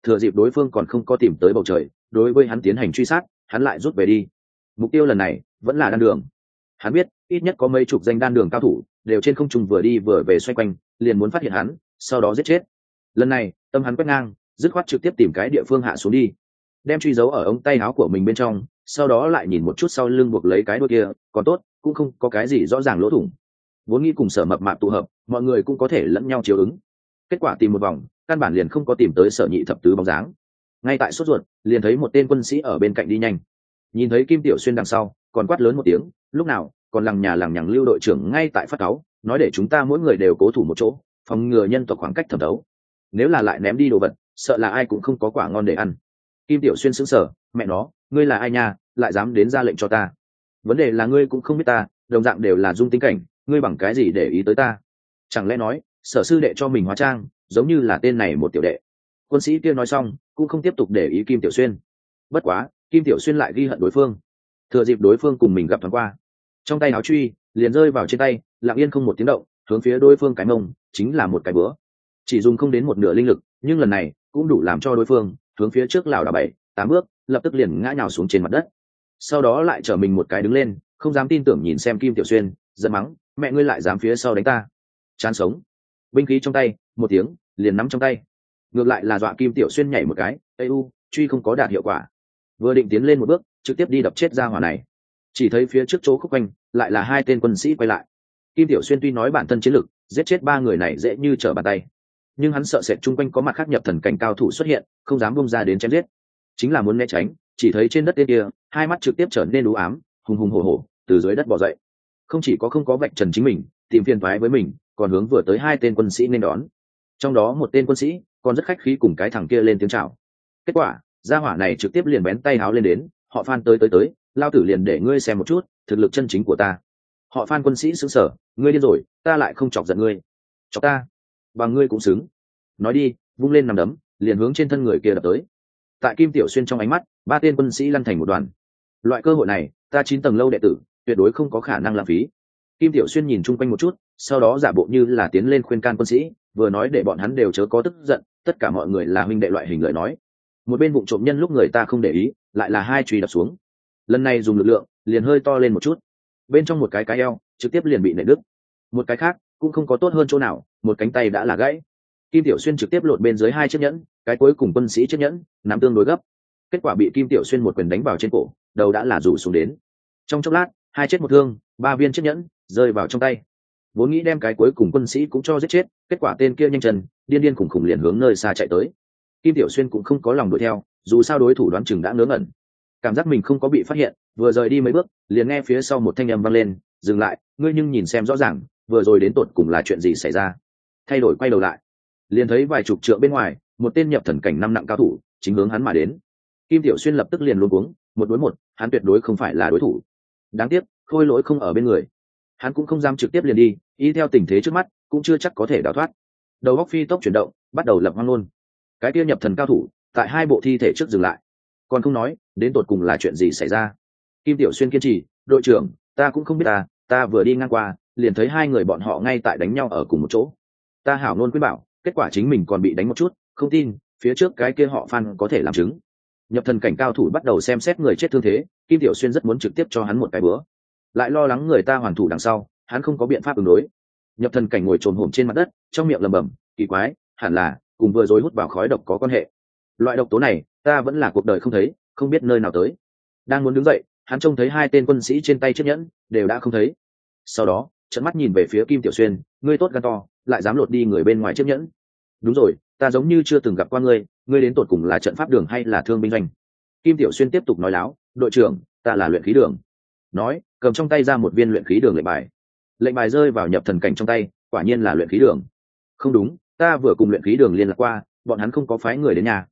A: thừa dịp đối phương còn không có tìm tới bầu trời đối với hắn tiến hành truy sát, hắn lại rút về đi. Mục tiêu lần này vẫn là đan đường. Hắn biết ít nhất có mấy chục danh đan đường cao thủ đều trên không trung vừa đi vừa về xoay quanh, liền muốn phát hiện hắn, sau đó giết chết. Lần này tâm hắn quét ngang, dứt khoát trực tiếp tìm cái địa phương hạ xuống đi, đem truy dấu ở ống tay áo của mình bên trong, sau đó lại nhìn một chút sau lưng buộc lấy cái đuôi kia, còn tốt cũng không có cái gì rõ ràng lỗ thủng. Vốn nghĩ cùng Sở Mập Mạp tụ hợp, mọi người cũng có thể lẫn nhau chiếu ứng. Kết quả tìm một vòng, căn bản liền không có tìm tới Sở Nhị thập tứ bóng dáng. Ngay tại sốt ruột, liền thấy một tên quân sĩ ở bên cạnh đi nhanh, nhìn thấy Kim Tiểu Xuyên đằng sau, còn quát lớn một tiếng, lúc nào còn lằng nhà lằng nhằng Lưu đội trưởng ngay tại phát cáu, nói để chúng ta mỗi người đều cố thủ một chỗ, phòng ngừa nhân tộc khoảng cách thẩm thấu. Nếu là lại ném đi đồ vật, sợ là ai cũng không có quả ngon để ăn. Kim Tiểu Xuyên sững sờ, mẹ nó, ngươi là ai nha, lại dám đến ra lệnh cho ta? Vấn đề là ngươi cũng không biết ta, đồng dạng đều là dung tính cảnh, ngươi bằng cái gì để ý tới ta? Chẳng lẽ nói Sở sư đệ cho mình hóa trang, giống như là tên này một tiểu đệ? Quân sĩ kia nói xong cũng không tiếp tục để ý Kim Tiểu Xuyên. Bất quá Kim Tiểu Xuyên lại ghi hận đối phương, thừa dịp đối phương cùng mình gặp thoáng qua, trong tay áo truy liền rơi vào trên tay, lặng yên không một tiếng động, hướng phía đối phương cái mông chính là một cái bữa. Chỉ dùng không đến một nửa linh lực, nhưng lần này cũng đủ làm cho đối phương hướng phía trước lảo đảo 7-8 bước, lập tức liền ngã nhào xuống trên mặt đất. Sau đó lại trở mình một cái đứng lên, không dám tin tưởng nhìn xem Kim Tiểu Xuyên, giận mắng, mẹ ngươi lại dám phía sau đánh ta, chán sống. Binh khí trong tay một tiếng liền nắm trong tay, ngược lại là dọa Kim Tiểu Xuyên nhảy một cái, truy không có đạt hiệu quả, vừa định tiến lên một bước trực tiếp đi đập chết ra hỏa này. Chỉ thấy phía trước chỗ khúc quanh lại là hai tên quân sĩ quay lại. Kim Tiểu Xuyên tuy nói bản thân chiến lực giết chết ba người này dễ như trở bàn tay, nhưng hắn sợ sệt chung quanh có mặt khác nhập thần cảnh cao thủ xuất hiện, không dám bung ra đến chém giết, chính là muốn né tránh. Chỉ thấy trên đất tên kia hai mắt trực tiếp trở nên u ám, hùng hùng hổ hổ từ dưới đất bò dậy, không chỉ có không có vạch trần chính mình tìm phiền toái với mình, còn hướng vừa tới hai tên quân sĩ nên đón. Trong đó một tên quân sĩ còn rất khách khí cùng cái thằng kia lên tiếng chào. Kết quả gia hỏa này trực tiếp liền bén tay háo lên đến, họ Phan tới, lao tử liền để ngươi xem một chút thực lực chân chính của ta. Họ Phan quân sĩ sững sờ, ngươi điên rồi, ta lại không chọc giận ngươi, chọc ta bằng ngươi cũng xứng. Nói đi, vung lên nằm đấm liền hướng trên thân người kia đập tới. Tại Kim Tiểu Xuyên trong ánh mắt, ba tên quân sĩ lăn thành một đoàn. Loại cơ hội này ta 9 tầng lâu đệ tử tuyệt đối không có khả năng lãng phí. Kim Tiểu Xuyên nhìn chung quanh một chút, sau đó giả bộ như là tiến lên khuyên can quân sĩ, vừa nói để bọn hắn đều chớ có tức giận, tất cả mọi người là huynh đệ loại hình lời nói. Một bên vụng trộm nhân lúc người ta không để ý, lại là hai chùy đập xuống. Lần này dùng lực lượng liền hơi to lên một chút, bên trong một cái eo trực tiếp liền bị nện đứt, một cái khác cũng không có tốt hơn chỗ nào, một cánh tay đã là gãy. Kim Tiểu Xuyên trực tiếp lột bên dưới hai chiếc nhẫn, cái cuối cùng quân sĩ chiếc nhẫn nắm tương đối gấp, kết quả bị Kim Tiểu Xuyên một quyền đánh vào trên cổ, đầu đã là rủ xuống đến. Trong chốc lát hai chết một thương, ba viên chiếc nhẫn rơi vào trong tay. Vốn nghĩ đem cái cuối cùng quân sĩ cũng cho giết chết, kết quả tên kia nhanh chân điên điên khủng khủng liền hướng nơi xa chạy tới. Kim Tiểu Xuyên cũng không có lòng đuổi theo, dù sao đối thủ đoán chừng đã ngớ ngẩn, cảm giác mình không có bị phát hiện, vừa rời đi mấy bước liền nghe phía sau một thanh âm vang lên, dừng lại, ngươi nhưng nhìn xem rõ ràng vừa rồi đến tột cùng là chuyện gì xảy ra. Thay đổi quay đầu lại, liền thấy vài chục trượng bên ngoài một tên nhập thần cảnh 5 nặng cao thủ chính hướng hắn mà đến. Kim Tiểu Xuyên lập tức liền luống cuống, một đối một hắn tuyệt đối không phải là đối thủ. Đáng tiếc Khôi Lỗi không ở bên người, hắn cũng không dám trực tiếp liền đi, y theo tình thế trước mắt cũng chưa chắc có thể đào thoát. Đầu góc phi tốc chuyển động, bắt đầu lập hoang luôn. Cái kia nhập thần cao thủ tại hai bộ thi thể trước dừng lại, còn không nói đến tột cùng là chuyện gì xảy ra. Kim Tiểu Xuyên kiên trì, đội trưởng, ta cũng không biết, ta vừa đi ngang qua liền thấy hai người bọn họ ngay tại đánh nhau ở cùng một chỗ, ta hảo ngôn khuyên bảo, kết quả chính mình còn bị đánh một chút, không tin phía trước cái kia họ Phan có thể làm chứng. Nhập thần cảnh cao thủ bắt đầu xem xét người chết thương thế, Kim Tiểu Xuyên rất muốn trực tiếp cho hắn một cái bữa, lại lo lắng người ta hoàn thủ đằng sau hắn không có biện pháp ứng đối. Nhập thần cảnh ngồi trồm hổm trên mặt đất, trong miệng lẩm bẩm, kỳ quái, hẳn là cùng vừa rồi hút vào khói độc có quan hệ. Loại độc tố này ta vẫn là cuộc đời không thấy, không biết nơi nào tới. Đang muốn đứng dậy, hắn trông thấy hai tên quân sĩ trên tay chiếc nhẫn đều đã không thấy. Sau đó trợn mắt nhìn về phía Kim Tiểu Xuyên, ngươi tốt gan to, lại dám lột đi người bên ngoài chiếc nhẫn. Đúng rồi, ta giống như chưa từng gặp qua ngươi, ngươi đến tột cùng là trận pháp đường hay là thương binh doanh? Kim Tiểu Xuyên tiếp tục nói láo, đội trưởng, ta là luyện khí đường. Nói cầm trong tay ra một viên luyện khí đường lệnh bài. Lệnh bài rơi vào nhập thần cảnh trong tay, quả nhiên là luyện khí đường. Không đúng, ta vừa cùng luyện khí đường liên lạc qua, bọn hắn không có phái người đến nhà.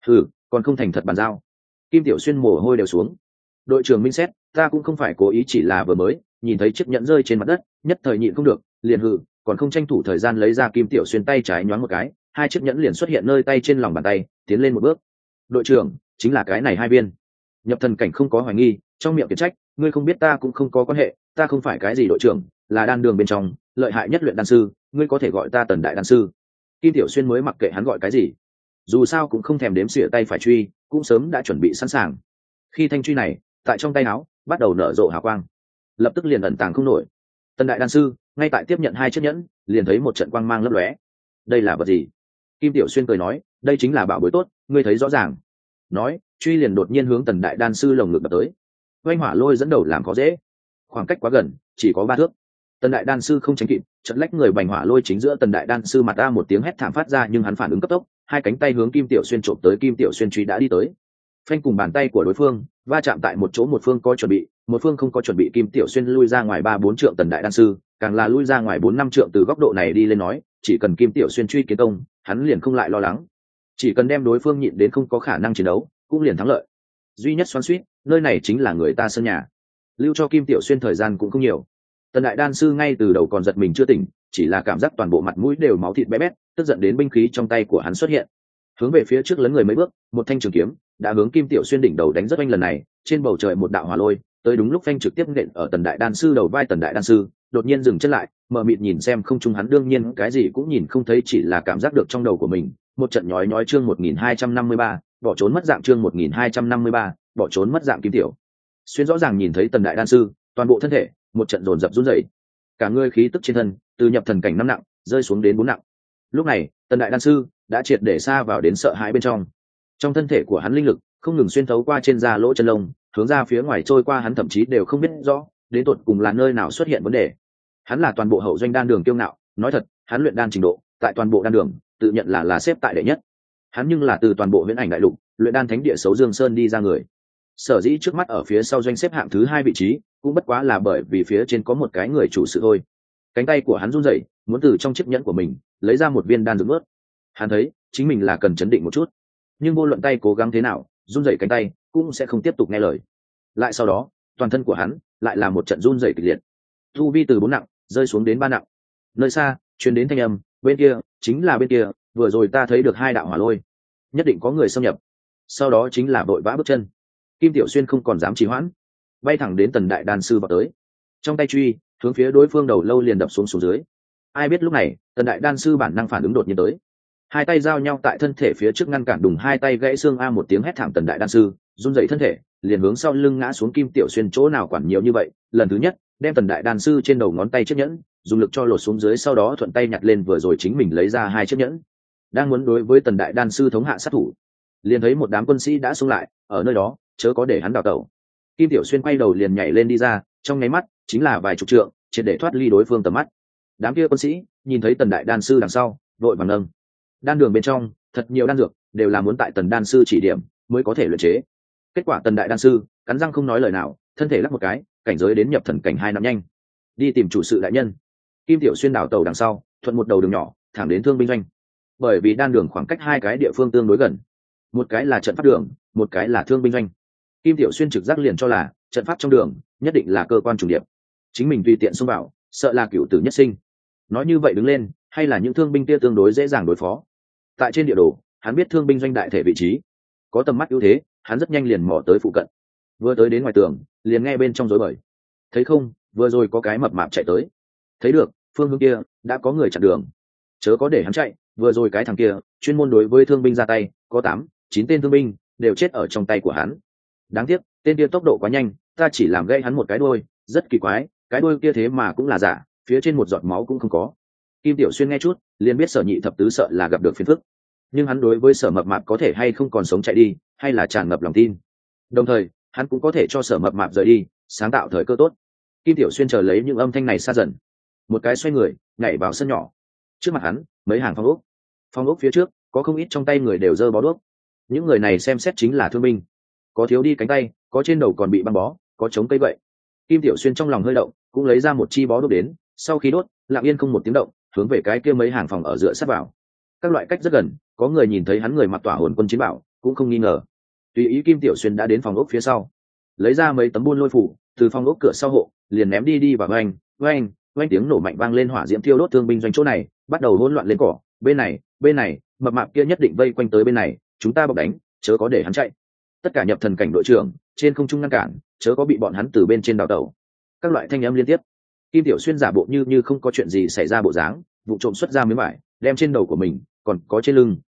A: Còn không thành thật bàn giao. Kim Tiểu Xuyên mồ hôi đều xuống. Đội trưởng minh xét, ta cũng không phải cố ý, chỉ là vừa mới nhìn thấy chiếc nhẫn rơi trên mặt đất, nhất thời nhịn không được liền còn không tranh thủ thời gian lấy ra. Kim Tiểu Xuyên tay trái nhoáng một cái, hai chiếc nhẫn liền xuất hiện nơi tay trên lòng bàn tay, tiến lên một bước. Đội trưởng, chính là cái này hai viên. Nhập thần cảnh không có hoài nghi, trong miệng khiển trách, ngươi không biết ta cũng không có quan hệ, ta không phải cái gì đội trưởng, là đan đường bên trong lợi hại nhất luyện đan sư, ngươi có thể gọi ta Tần đại đan sư. Kim Tiểu Xuyên mới mặc kệ hắn gọi cái gì, dù sao cũng không thèm đếm xỉa tay phải truy, cũng sớm đã chuẩn bị sẵn sàng. Khi thanh truy này tại trong tay áo bắt đầu nở rộ hào quang, lập tức liền ẩn tàng không nổi. Tần đại đan sư ngay tại tiếp nhận hai chiếc nhẫn, liền thấy một trận quang mang lấp lóe. Đây là vật gì? Kim Tiểu Xuyên cười nói, đây chính là bảo bối tốt, ngươi thấy rõ ràng. Nói, truy liền đột nhiên hướng Tần đại đan sư lồng ngực đập tới. Oanh hỏa lôi dẫn đầu làm khó dễ, khoảng cách quá gần, chỉ có 3 thước. Tần đại đan sư không tránh kịp, chật lách người bành hỏa lôi chính giữa Tần đại đan sư mặt ra một tiếng hét thảm phát ra, nhưng hắn phản ứng cấp tốc, hai cánh tay hướng Kim Tiểu Xuyên trộm tới. Kim Tiểu Xuyên truy đã đi tới, phanh cùng bàn tay của đối phương va chạm tại một chỗ, một phương có chuẩn bị, một phương không có chuẩn bị. Kim Tiểu Xuyên lui ra ngoài 3-4 trượng, Tần đại đan sư càng là lui ra ngoài 4-5 trượng. Từ góc độ này đi lên nói, chỉ cần Kim Tiểu Xuyên truy kiến công, hắn liền không lại lo lắng, chỉ cần đem đối phương nhịn đến không có khả năng chiến đấu, cũng liền thắng lợi. Duy nhất xoắn xuýt, nơi này chính là người ta sân nhà, lưu cho Kim Tiểu Xuyên thời gian cũng không nhiều. Tần đại đan sư ngay từ đầu còn giật mình chưa tỉnh, chỉ là cảm giác toàn bộ mặt mũi đều máu thịt bé bét, tức giận đến binh khí trong tay của hắn xuất hiện, hướng về phía trước lấn người mấy bước, một thanh trường kiếm đã hướng Kim Tiểu Xuyên đỉnh đầu đánh rất oanh. Lần này trên bầu trời một đạo hỏa lôi tới đúng lúc, phanh trực tiếp nện ở Tần đại đan sư đầu vai. Tần đại đan sư đột nhiên dừng chân lại, mờ mịt nhìn xem không trung, hắn đương nhiên cái gì cũng nhìn không thấy, chỉ là cảm giác được trong đầu của mình một trận nhói nhói. Chương 1253, bỏ trốn mất dạng. Chương 1253, bỏ trốn mất dạng. Kim Tiểu Xuyên rõ ràng nhìn thấy Tần đại đan sư toàn bộ thân thể một trận dồn dập run rẩy, cả người khí tức trên thân từ nhập thần cảnh 5 nặng rơi xuống đến 4 nặng. Lúc này Tần đại đan sư đã triệt để xa vào đến sợ hãi bên trong. Trong thân thể của hắn linh lực không ngừng xuyên thấu qua trên da lỗ chân lông, hướng ra phía ngoài trôi qua, hắn thậm chí đều không biết rõ đến tột cùng là nơi nào xuất hiện vấn đề. Hắn là toàn bộ hậu doanh đan đường kiêu ngạo, nói thật, hắn luyện đan trình độ tại toàn bộ đan đường tự nhận là xếp tại đệ nhất. Hắn nhưng là từ toàn bộ Huyễn Ảnh đại lục luyện đan thánh địa Sấu Dương Sơn đi ra người. Sở dĩ trước mắt ở phía sau doanh xếp hạng thứ 2 vị trí, cũng bất quá là bởi vì phía trên có một cái người chủ sự thôi. Cánh tay của hắn run rẩy, muốn từ trong chiếc nhẫn của mình lấy ra một viên đan dược nuốt. Hắn thấy chính mình là cần chấn định một chút, nhưng vô luận tay cố gắng thế nào, run rẩy cánh tay cũng sẽ không tiếp tục nghe lời. Lại sau đó, toàn thân của hắn lại là một trận run rẩy kịch liệt, tu vi từ 4 nặng rơi xuống đến 3 nặng. Nơi xa truyền đến thanh âm, bên kia chính là bên kia, vừa rồi ta thấy được 2 đạo hỏa lôi, nhất định có người xâm nhập. Sau đó chính là vội vã bước chân. Kim Tiểu Xuyên không còn dám trì hoãn, bay thẳng đến Tần đại đan sư vào tới, trong tay truy hướng phía đối phương đầu lâu liền đập xuống dưới. Ai biết lúc này Tần đại đan sư bản năng phản ứng đột nhiên tới, hai tay giao nhau tại thân thể phía trước ngăn cản, đùng, hai tay gãy xương. A một tiếng hét thảm, Tần đại đan sư run dậy thân thể liền hướng sau lưng ngã xuống. Kim Tiểu Xuyên chỗ nào quản nhiều như vậy, lần thứ nhất đem Tần đại đan sư trên đầu ngón tay chiếc nhẫn dùng lực cho lột xuống dưới, sau đó thuận tay nhặt lên vừa rồi chính mình lấy ra 2 chiếc nhẫn, đang muốn đối với Tần đại đan sư thống hạ sát thủ, liền thấy một đám quân sĩ đã xông lại, ở nơi đó chớ có để hắn đào tẩu. Kim Tiểu Xuyên quay đầu liền nhảy lên đi ra, trong nháy mắt chính là vài chục trượng, triệt để thoát ly đối phương tầm mắt. Đám kia quân sĩ nhìn thấy Tần đại đan sư đằng sau, vội vàng nâng. Đan đường bên trong thật nhiều đan dược đều là muốn tại Tần đan sư chỉ điểm mới có thể luyện chế. Kết quả Tần đại đan sư cắn răng không nói lời nào, thân thể lắc một cái, cảnh giới đến nhập thần cảnh 2 năm nhanh. Đi tìm chủ sự đại nhân. Kim Tiểu Xuyên đảo tàu đằng sau, thuận một đầu đường nhỏ thẳng đến thương binh doanh. Bởi vì đan đường khoảng cách 2 cái địa phương tương đối gần, một cái là trận pháp đường, một cái là thương binh doanh. Kim Tiểu Xuyên trực giác liền cho là trận pháp trong đường nhất định là cơ quan trùng điệp, chính mình tùy tiện xông vào sợ là cửu tử nhất sinh. Nói như vậy đứng lên, hay là những thương binh kia tương đối dễ dàng đối phó. Tại trên địa đồ hắn biết thương binh doanh đại thể vị trí, có tầm mắt ưu thế, hắn rất nhanh liền mò tới phụ cận. Vừa tới đến ngoài tường liền nghe bên trong rối bời, thấy không, vừa rồi có cái mập mạp chạy tới. Thấy được, phương hướng kia đã có người chặn đường, chớ có để hắn chạy, vừa rồi cái thằng kia chuyên môn đối với thương binh ra tay, có 8-9 tên thương binh đều chết ở trong tay của hắn. Đáng tiếc tên kia tốc độ quá nhanh, ta chỉ làm gãy hắn một cái đuôi, rất kỳ quái, cái đuôi kia thế mà cũng là giả, phía trên một giọt máu cũng không có. Kim Tiểu Xuyên nghe chút liền biết Sở Nhị thập tứ sợ là gặp được phiền phức, nhưng hắn đối với Sở mập mạp có thể hay không còn sống chạy đi hay là tràn ngập lòng tin, đồng thời hắn cũng có thể cho Sở mập mạp rời đi, sáng tạo thời cơ tốt. Kim Tiểu Xuyên chờ lấy những âm thanh này xa dần, một cái xoay người nhảy vào sân nhỏ. Trước mặt hắn mấy hàng phong ốc phía trước có không ít trong tay người đều giơ bó đuốc. Những người này xem xét chính là thương binh, có thiếu đi cánh tay, có trên đầu còn bị băng bó, có chống cây vậy. Kim Tiểu Xuyên trong lòng hơi động, cũng lấy ra một chi bó đuốc đến, sau khi đốt lặng yên không một tiếng động hướng về cái kia mấy hàng phòng ở dựa sát vào. Các loại cách rất gần, có người nhìn thấy hắn người mặc tỏa hồn quân chiến bảo cũng không nghi ngờ. Tùy ý Kim Tiểu Xuyên đã đến phòng ốc phía sau, lấy ra mấy tấm buôn lôi phủ, từ phòng ốc cửa sau hộ liền ném đi vào. Oanh tiếng nổ mạnh vang lên, hỏa diễm thiêu đốt thương binh doanh chỗ này bắt đầu hỗn loạn lên cỏ. Bên này mập mạp kia nhất định vây quanh tới bên này, chúng ta bọc đánh, chớ có để hắn chạy. Tất cả nhập thần cảnh đội trưởng trên không trung ngăn cản, chớ có bị bọn hắn từ bên trên đào tẩu. Các loại thanh âm liên tiếp. Kim Tiểu Xuyên giả bộ như không có chuyện gì xảy ra bộ dáng, vụ trộm xuất ra miếng vải đem trên đầu của mình còn có trên lưng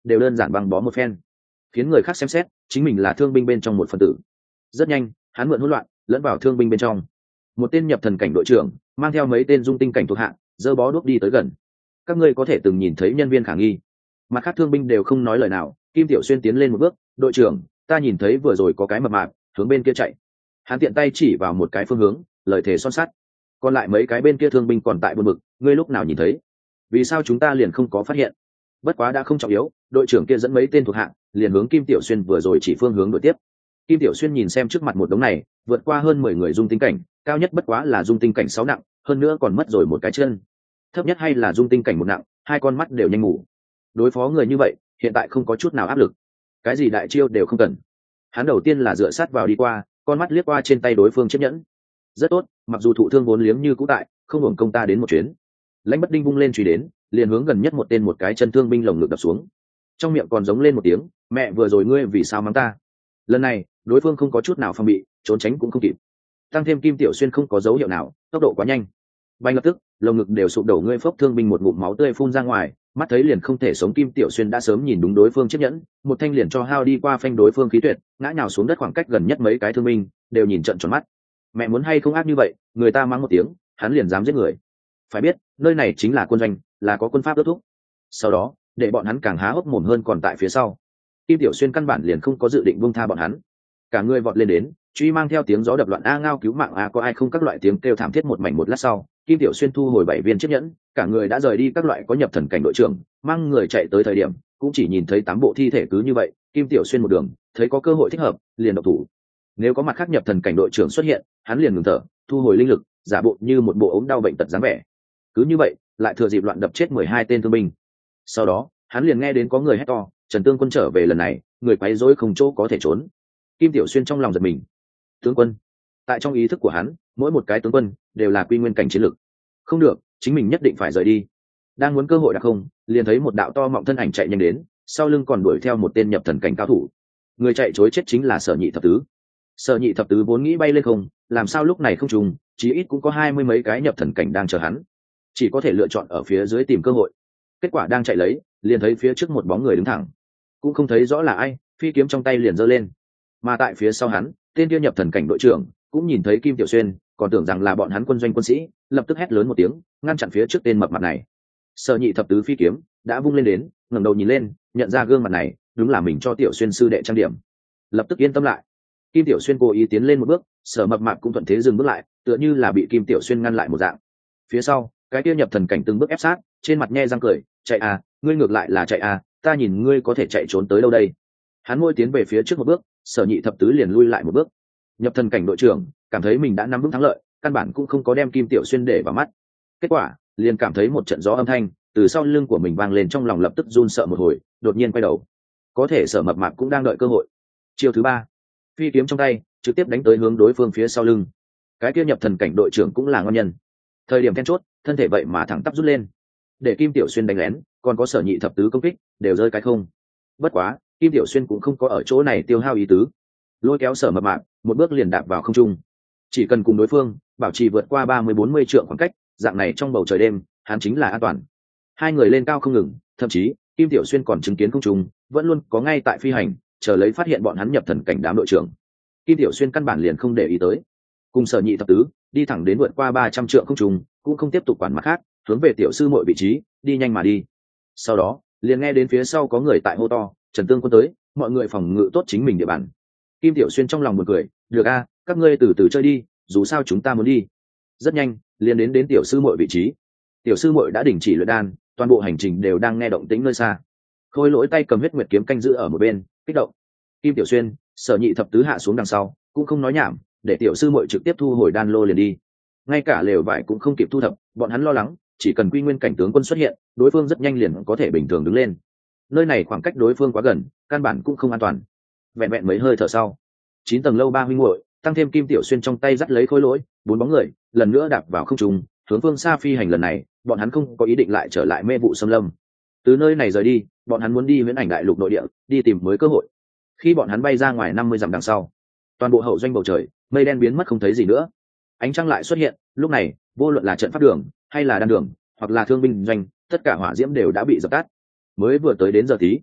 A: đều đơn giản băng bó một phen, khiến người khác xem xét chính mình là thương binh bên trong một phần tử. Rất nhanh hắn mượn hỗn loạn lẫn vào thương binh bên trong. Một tên nhập thần cảnh đội trưởng mang theo mấy tên dung tinh cảnh thuộc hạ giơ bó đuốc đi tới gần. Các ngươi có thể từng nhìn thấy nhân viên khả nghi. Mặt khác thương binh đều không nói lời nào. Kim Tiểu Xuyên tiến lên một bước, đội trưởng, ta nhìn thấy vừa rồi có cái mập mạp hướng bên kia chạy. Hắn tiện tay chỉ vào một cái phương hướng, lời thề son sắt. Còn lại mấy cái bên kia thương binh còn tại buồn bực, ngươi lúc nào nhìn thấy? Vì sao chúng ta liền không có phát hiện? Bất quá đã không trọng yếu, đội trưởng kia dẫn mấy tên thuộc hạ liền hướng Kim Tiểu Xuyên vừa rồi chỉ phương hướng đuổi tiếp. Kim Tiểu Xuyên nhìn xem trước mặt một đống này, vượt qua hơn 10 người dung tinh cảnh, cao nhất bất quá là dung tinh cảnh 6 nặng, hơn nữa còn mất rồi một cái chân. Thấp nhất hay là dung tinh cảnh 1 nặng, hai con mắt đều nhanh ngủ. Đối phó người như vậy, hiện tại không có chút nào áp lực. Cái gì đại chiêu đều không cần. Hắn đầu tiên là dựa sát vào đi qua, con mắt liếc qua trên tay đối phương chiếc nhẫn. Rất tốt, mặc dù thụ thương vốn liếng như cũ tại, không hưởng công ta đến một chuyến. Lãnh Bất Đinh vung lên chùy đến, liền hướng gần nhất một tên một cái chân thương binh lồng ngực đập xuống. Trong miệng còn giống lên một tiếng, mẹ vừa rồi ngươi vì sao mắng ta? Lần này đối phương không có chút nào phòng bị, trốn tránh cũng không kịp. Tăng thêm Kim Tiểu Xuyên không có dấu hiệu nào, tốc độ quá nhanh. Bay lập tức lồng ngực đều sụp đổ, ngươi phốc thương binh một ngụm máu tươi phun ra ngoài, mắt thấy liền không thể sống. Kim Tiểu Xuyên đã sớm nhìn đúng đối phương chiếc nhẫn, một thanh liền cho hao đi qua, phanh đối phương khí tuyệt, ngã nhào xuống đất. Khoảng cách gần nhất mấy cái thương binh đều nhìn trợn tròn mắt. Mẹ muốn hay không ác như vậy, người ta mắng một tiếng hắn liền dám giết người. Phải biết nơi này chính là quân doanh, là có quân pháp đốc thúc. Sau đó để bọn hắn càng há hốc mồm hơn còn tại phía sau. Kim Tiểu Xuyên căn bản liền không có dự định buông tha bọn hắn, cả người vọt lên đến truy, mang theo tiếng gió đập loạn, a ngao cứu mạng, a có ai không, các loại tiếng kêu thảm thiết một mảnh. Một lát sau Kim Tiểu Xuyên thu hồi 7 viên chiếc nhẫn, cả người đã rời đi. Các loại có nhập thần cảnh đội trưởng mang người chạy tới thời điểm, cũng chỉ nhìn thấy 8 bộ thi thể. Cứ như vậy Kim Tiểu Xuyên một đường thấy có cơ hội thích hợp liền độc thủ. Nếu có mặt khác nhập thần cảnh đội trưởng xuất hiện, hắn liền ngừng thở, thu hồi linh lực, giả bộ như một bộ ốm đau bệnh tật dáng vẻ. Cứ như vậy lại thừa dịp loạn đập chết 12 tên thương binh. Sau đó hắn liền nghe đến có người hét to, Trần Tương Quân trở về, lần này người quấy rối không chỗ có thể trốn. Kim Tiểu Xuyên trong lòng giật mình. Tướng quân? Tại trong ý thức của hắn, mỗi một cái tướng quân đều là quy nguyên cảnh chiến lực. Không được, chính mình nhất định phải rời đi. Đang muốn cơ hội đặc không, liền thấy một đạo to mọng thân ảnh chạy nhanh đến, sau lưng còn đuổi theo một tên nhập thần cảnh cao thủ. Người chạy trối chết chính là Sở Nhị Thập Tứ. Sở Nhị Thập Tứ vốn nghĩ bay lên không, làm sao lúc này không trùng, chí ít cũng có 20 mấy cái nhập thần cảnh đang chờ hắn, chỉ có thể lựa chọn ở phía dưới tìm cơ hội. Kết quả đang chạy lấy, liền thấy phía trước một bóng người đứng thẳng, cũng không thấy rõ là ai, phi kiếm trong tay liền giơ lên. Mà tại phía sau hắn, tên kia nhập thần cảnh đội trưởng cũng nhìn thấy Kim Tiểu Xuyên, còn tưởng rằng là bọn hắn quân doanh quân sĩ, lập tức hét lớn một tiếng, ngăn chặn phía trước tên mập mặt này. Sở Nhị Thập Tứ phi kiếm đã vung lên đến, ngẩng đầu nhìn lên, nhận ra gương mặt này đúng là mình cho Tiểu Xuyên sư đệ trang điểm, lập tức yên tâm lại. Kim Tiểu Xuyên cố ý tiến lên một bước, Sở mập mạp cũng thuận thế dừng bước lại, tựa như là bị Kim Tiểu Xuyên ngăn lại một dạng. Phía sau cái kia nhập thần cảnh từng bước ép sát, trên mặt nhe răng cười, chạy à, ngươi ngược lại là chạy à, ta nhìn ngươi có thể chạy trốn tới đâu đây. Hắn môi tiến về phía trước một bước, Sở Nhị Thập Tứ liền lui lại một bước. Nhập thần cảnh đội trưởng cảm thấy mình đã nắm vững thắng lợi, căn bản cũng không có đem Kim Tiểu Xuyên để vào mắt. Kết quả liền cảm thấy một trận gió âm thanh từ sau lưng của mình vang lên, trong lòng lập tức run sợ một hồi, đột nhiên quay đầu. Có thể Sở mập mạp cũng đang đợi cơ hội. Chiêu thứ 3, phi kiếm trong tay trực tiếp đánh tới hướng đối phương phía sau lưng. Cái kia nhập thần cảnh đội trưởng cũng là ngon nhân, thời điểm then chốt thân thể vậy mà thẳng tắp rút lên, để Kim Tiểu Xuyên đánh lén, còn có Sở Nhị Thập Tứ công kích đều rơi cái không. Bất quá Kim Tiểu Xuyên cũng không có ở chỗ này tiêu hao ý tứ, lôi kéo Sở mập mạp một bước liền đạp vào không trung. Chỉ cần cùng đối phương bảo trì vượt qua 30-40 trượng khoảng cách, dạng này trong bầu trời đêm hắn chính là an toàn. Hai người lên cao không ngừng, thậm chí Kim Tiểu Xuyên còn chứng kiến không trung vẫn luôn có ngay tại phi hành, chờ lấy phát hiện bọn hắn nhập thần cảnh đám đội trưởng. Kim Tiểu Xuyên căn bản liền không để ý tới, cùng Sở Nhị Thập Tứ đi thẳng đến vượt qua 300 trượng không trung, cũng không tiếp tục quản mặt khác, hướng về tiểu sư muội vị trí đi nhanh mà đi. Sau đó liền nghe đến phía sau có người tại hô to, Trần Tương Quân tới, mọi người phòng ngự tốt chính mình địa bàn. Kim Tiểu Xuyên trong lòng buồn cười, được a, các ngươi từ từ chơi đi, dù sao chúng ta muốn đi. Rất nhanh liền đến tiểu sư muội vị trí. Tiểu sư muội đã đình chỉ luyện đan, toàn bộ hành trình đều đang nghe động tĩnh nơi xa. Khôi Lỗi tay cầm huyết nguyệt kiếm canh giữ ở một bên, kích động. Kim Tiểu Xuyên, Sở Nhị Thập Tứ hạ xuống đằng sau, cũng không nói nhảm, để tiểu sư muội trực tiếp thu hồi đan lô liền đi. Ngay cả lều vải cũng không kịp thu thập, bọn hắn lo lắng chỉ cần quy nguyên cảnh tướng quân xuất hiện, đối phương rất nhanh liền có thể bình thường đứng lên. Nơi này khoảng cách đối phương quá gần, căn bản cũng không an toàn. Vẹn vẹn mấy hơi thở sau, 9 tầng lâu 3 huynh muội tăng thêm Kim Tiểu Xuyên trong tay dắt lấy Khôi Lỗi, 4 bóng người lần nữa đạp vào không trung, hướng phương xa phi hành. Lần này bọn hắn không có ý định lại trở lại mê vụ xâm lâm. Từ nơi này rời đi, bọn hắn muốn đi Viễn Ảnh Đại Lục nội địa, đi tìm mới cơ hội. Khi bọn hắn bay ra ngoài 50 dặm đằng sau, toàn bộ hậu doanh bầu trời mây đen biến mất không thấy gì nữa, ánh trăng lại xuất hiện. Lúc này vô luận là trận pháp đường hay là đan đường hoặc là thương binh doanh, tất cả hỏa diễm đều đã bị dập tắt. Mới vừa tới đến giờ tí,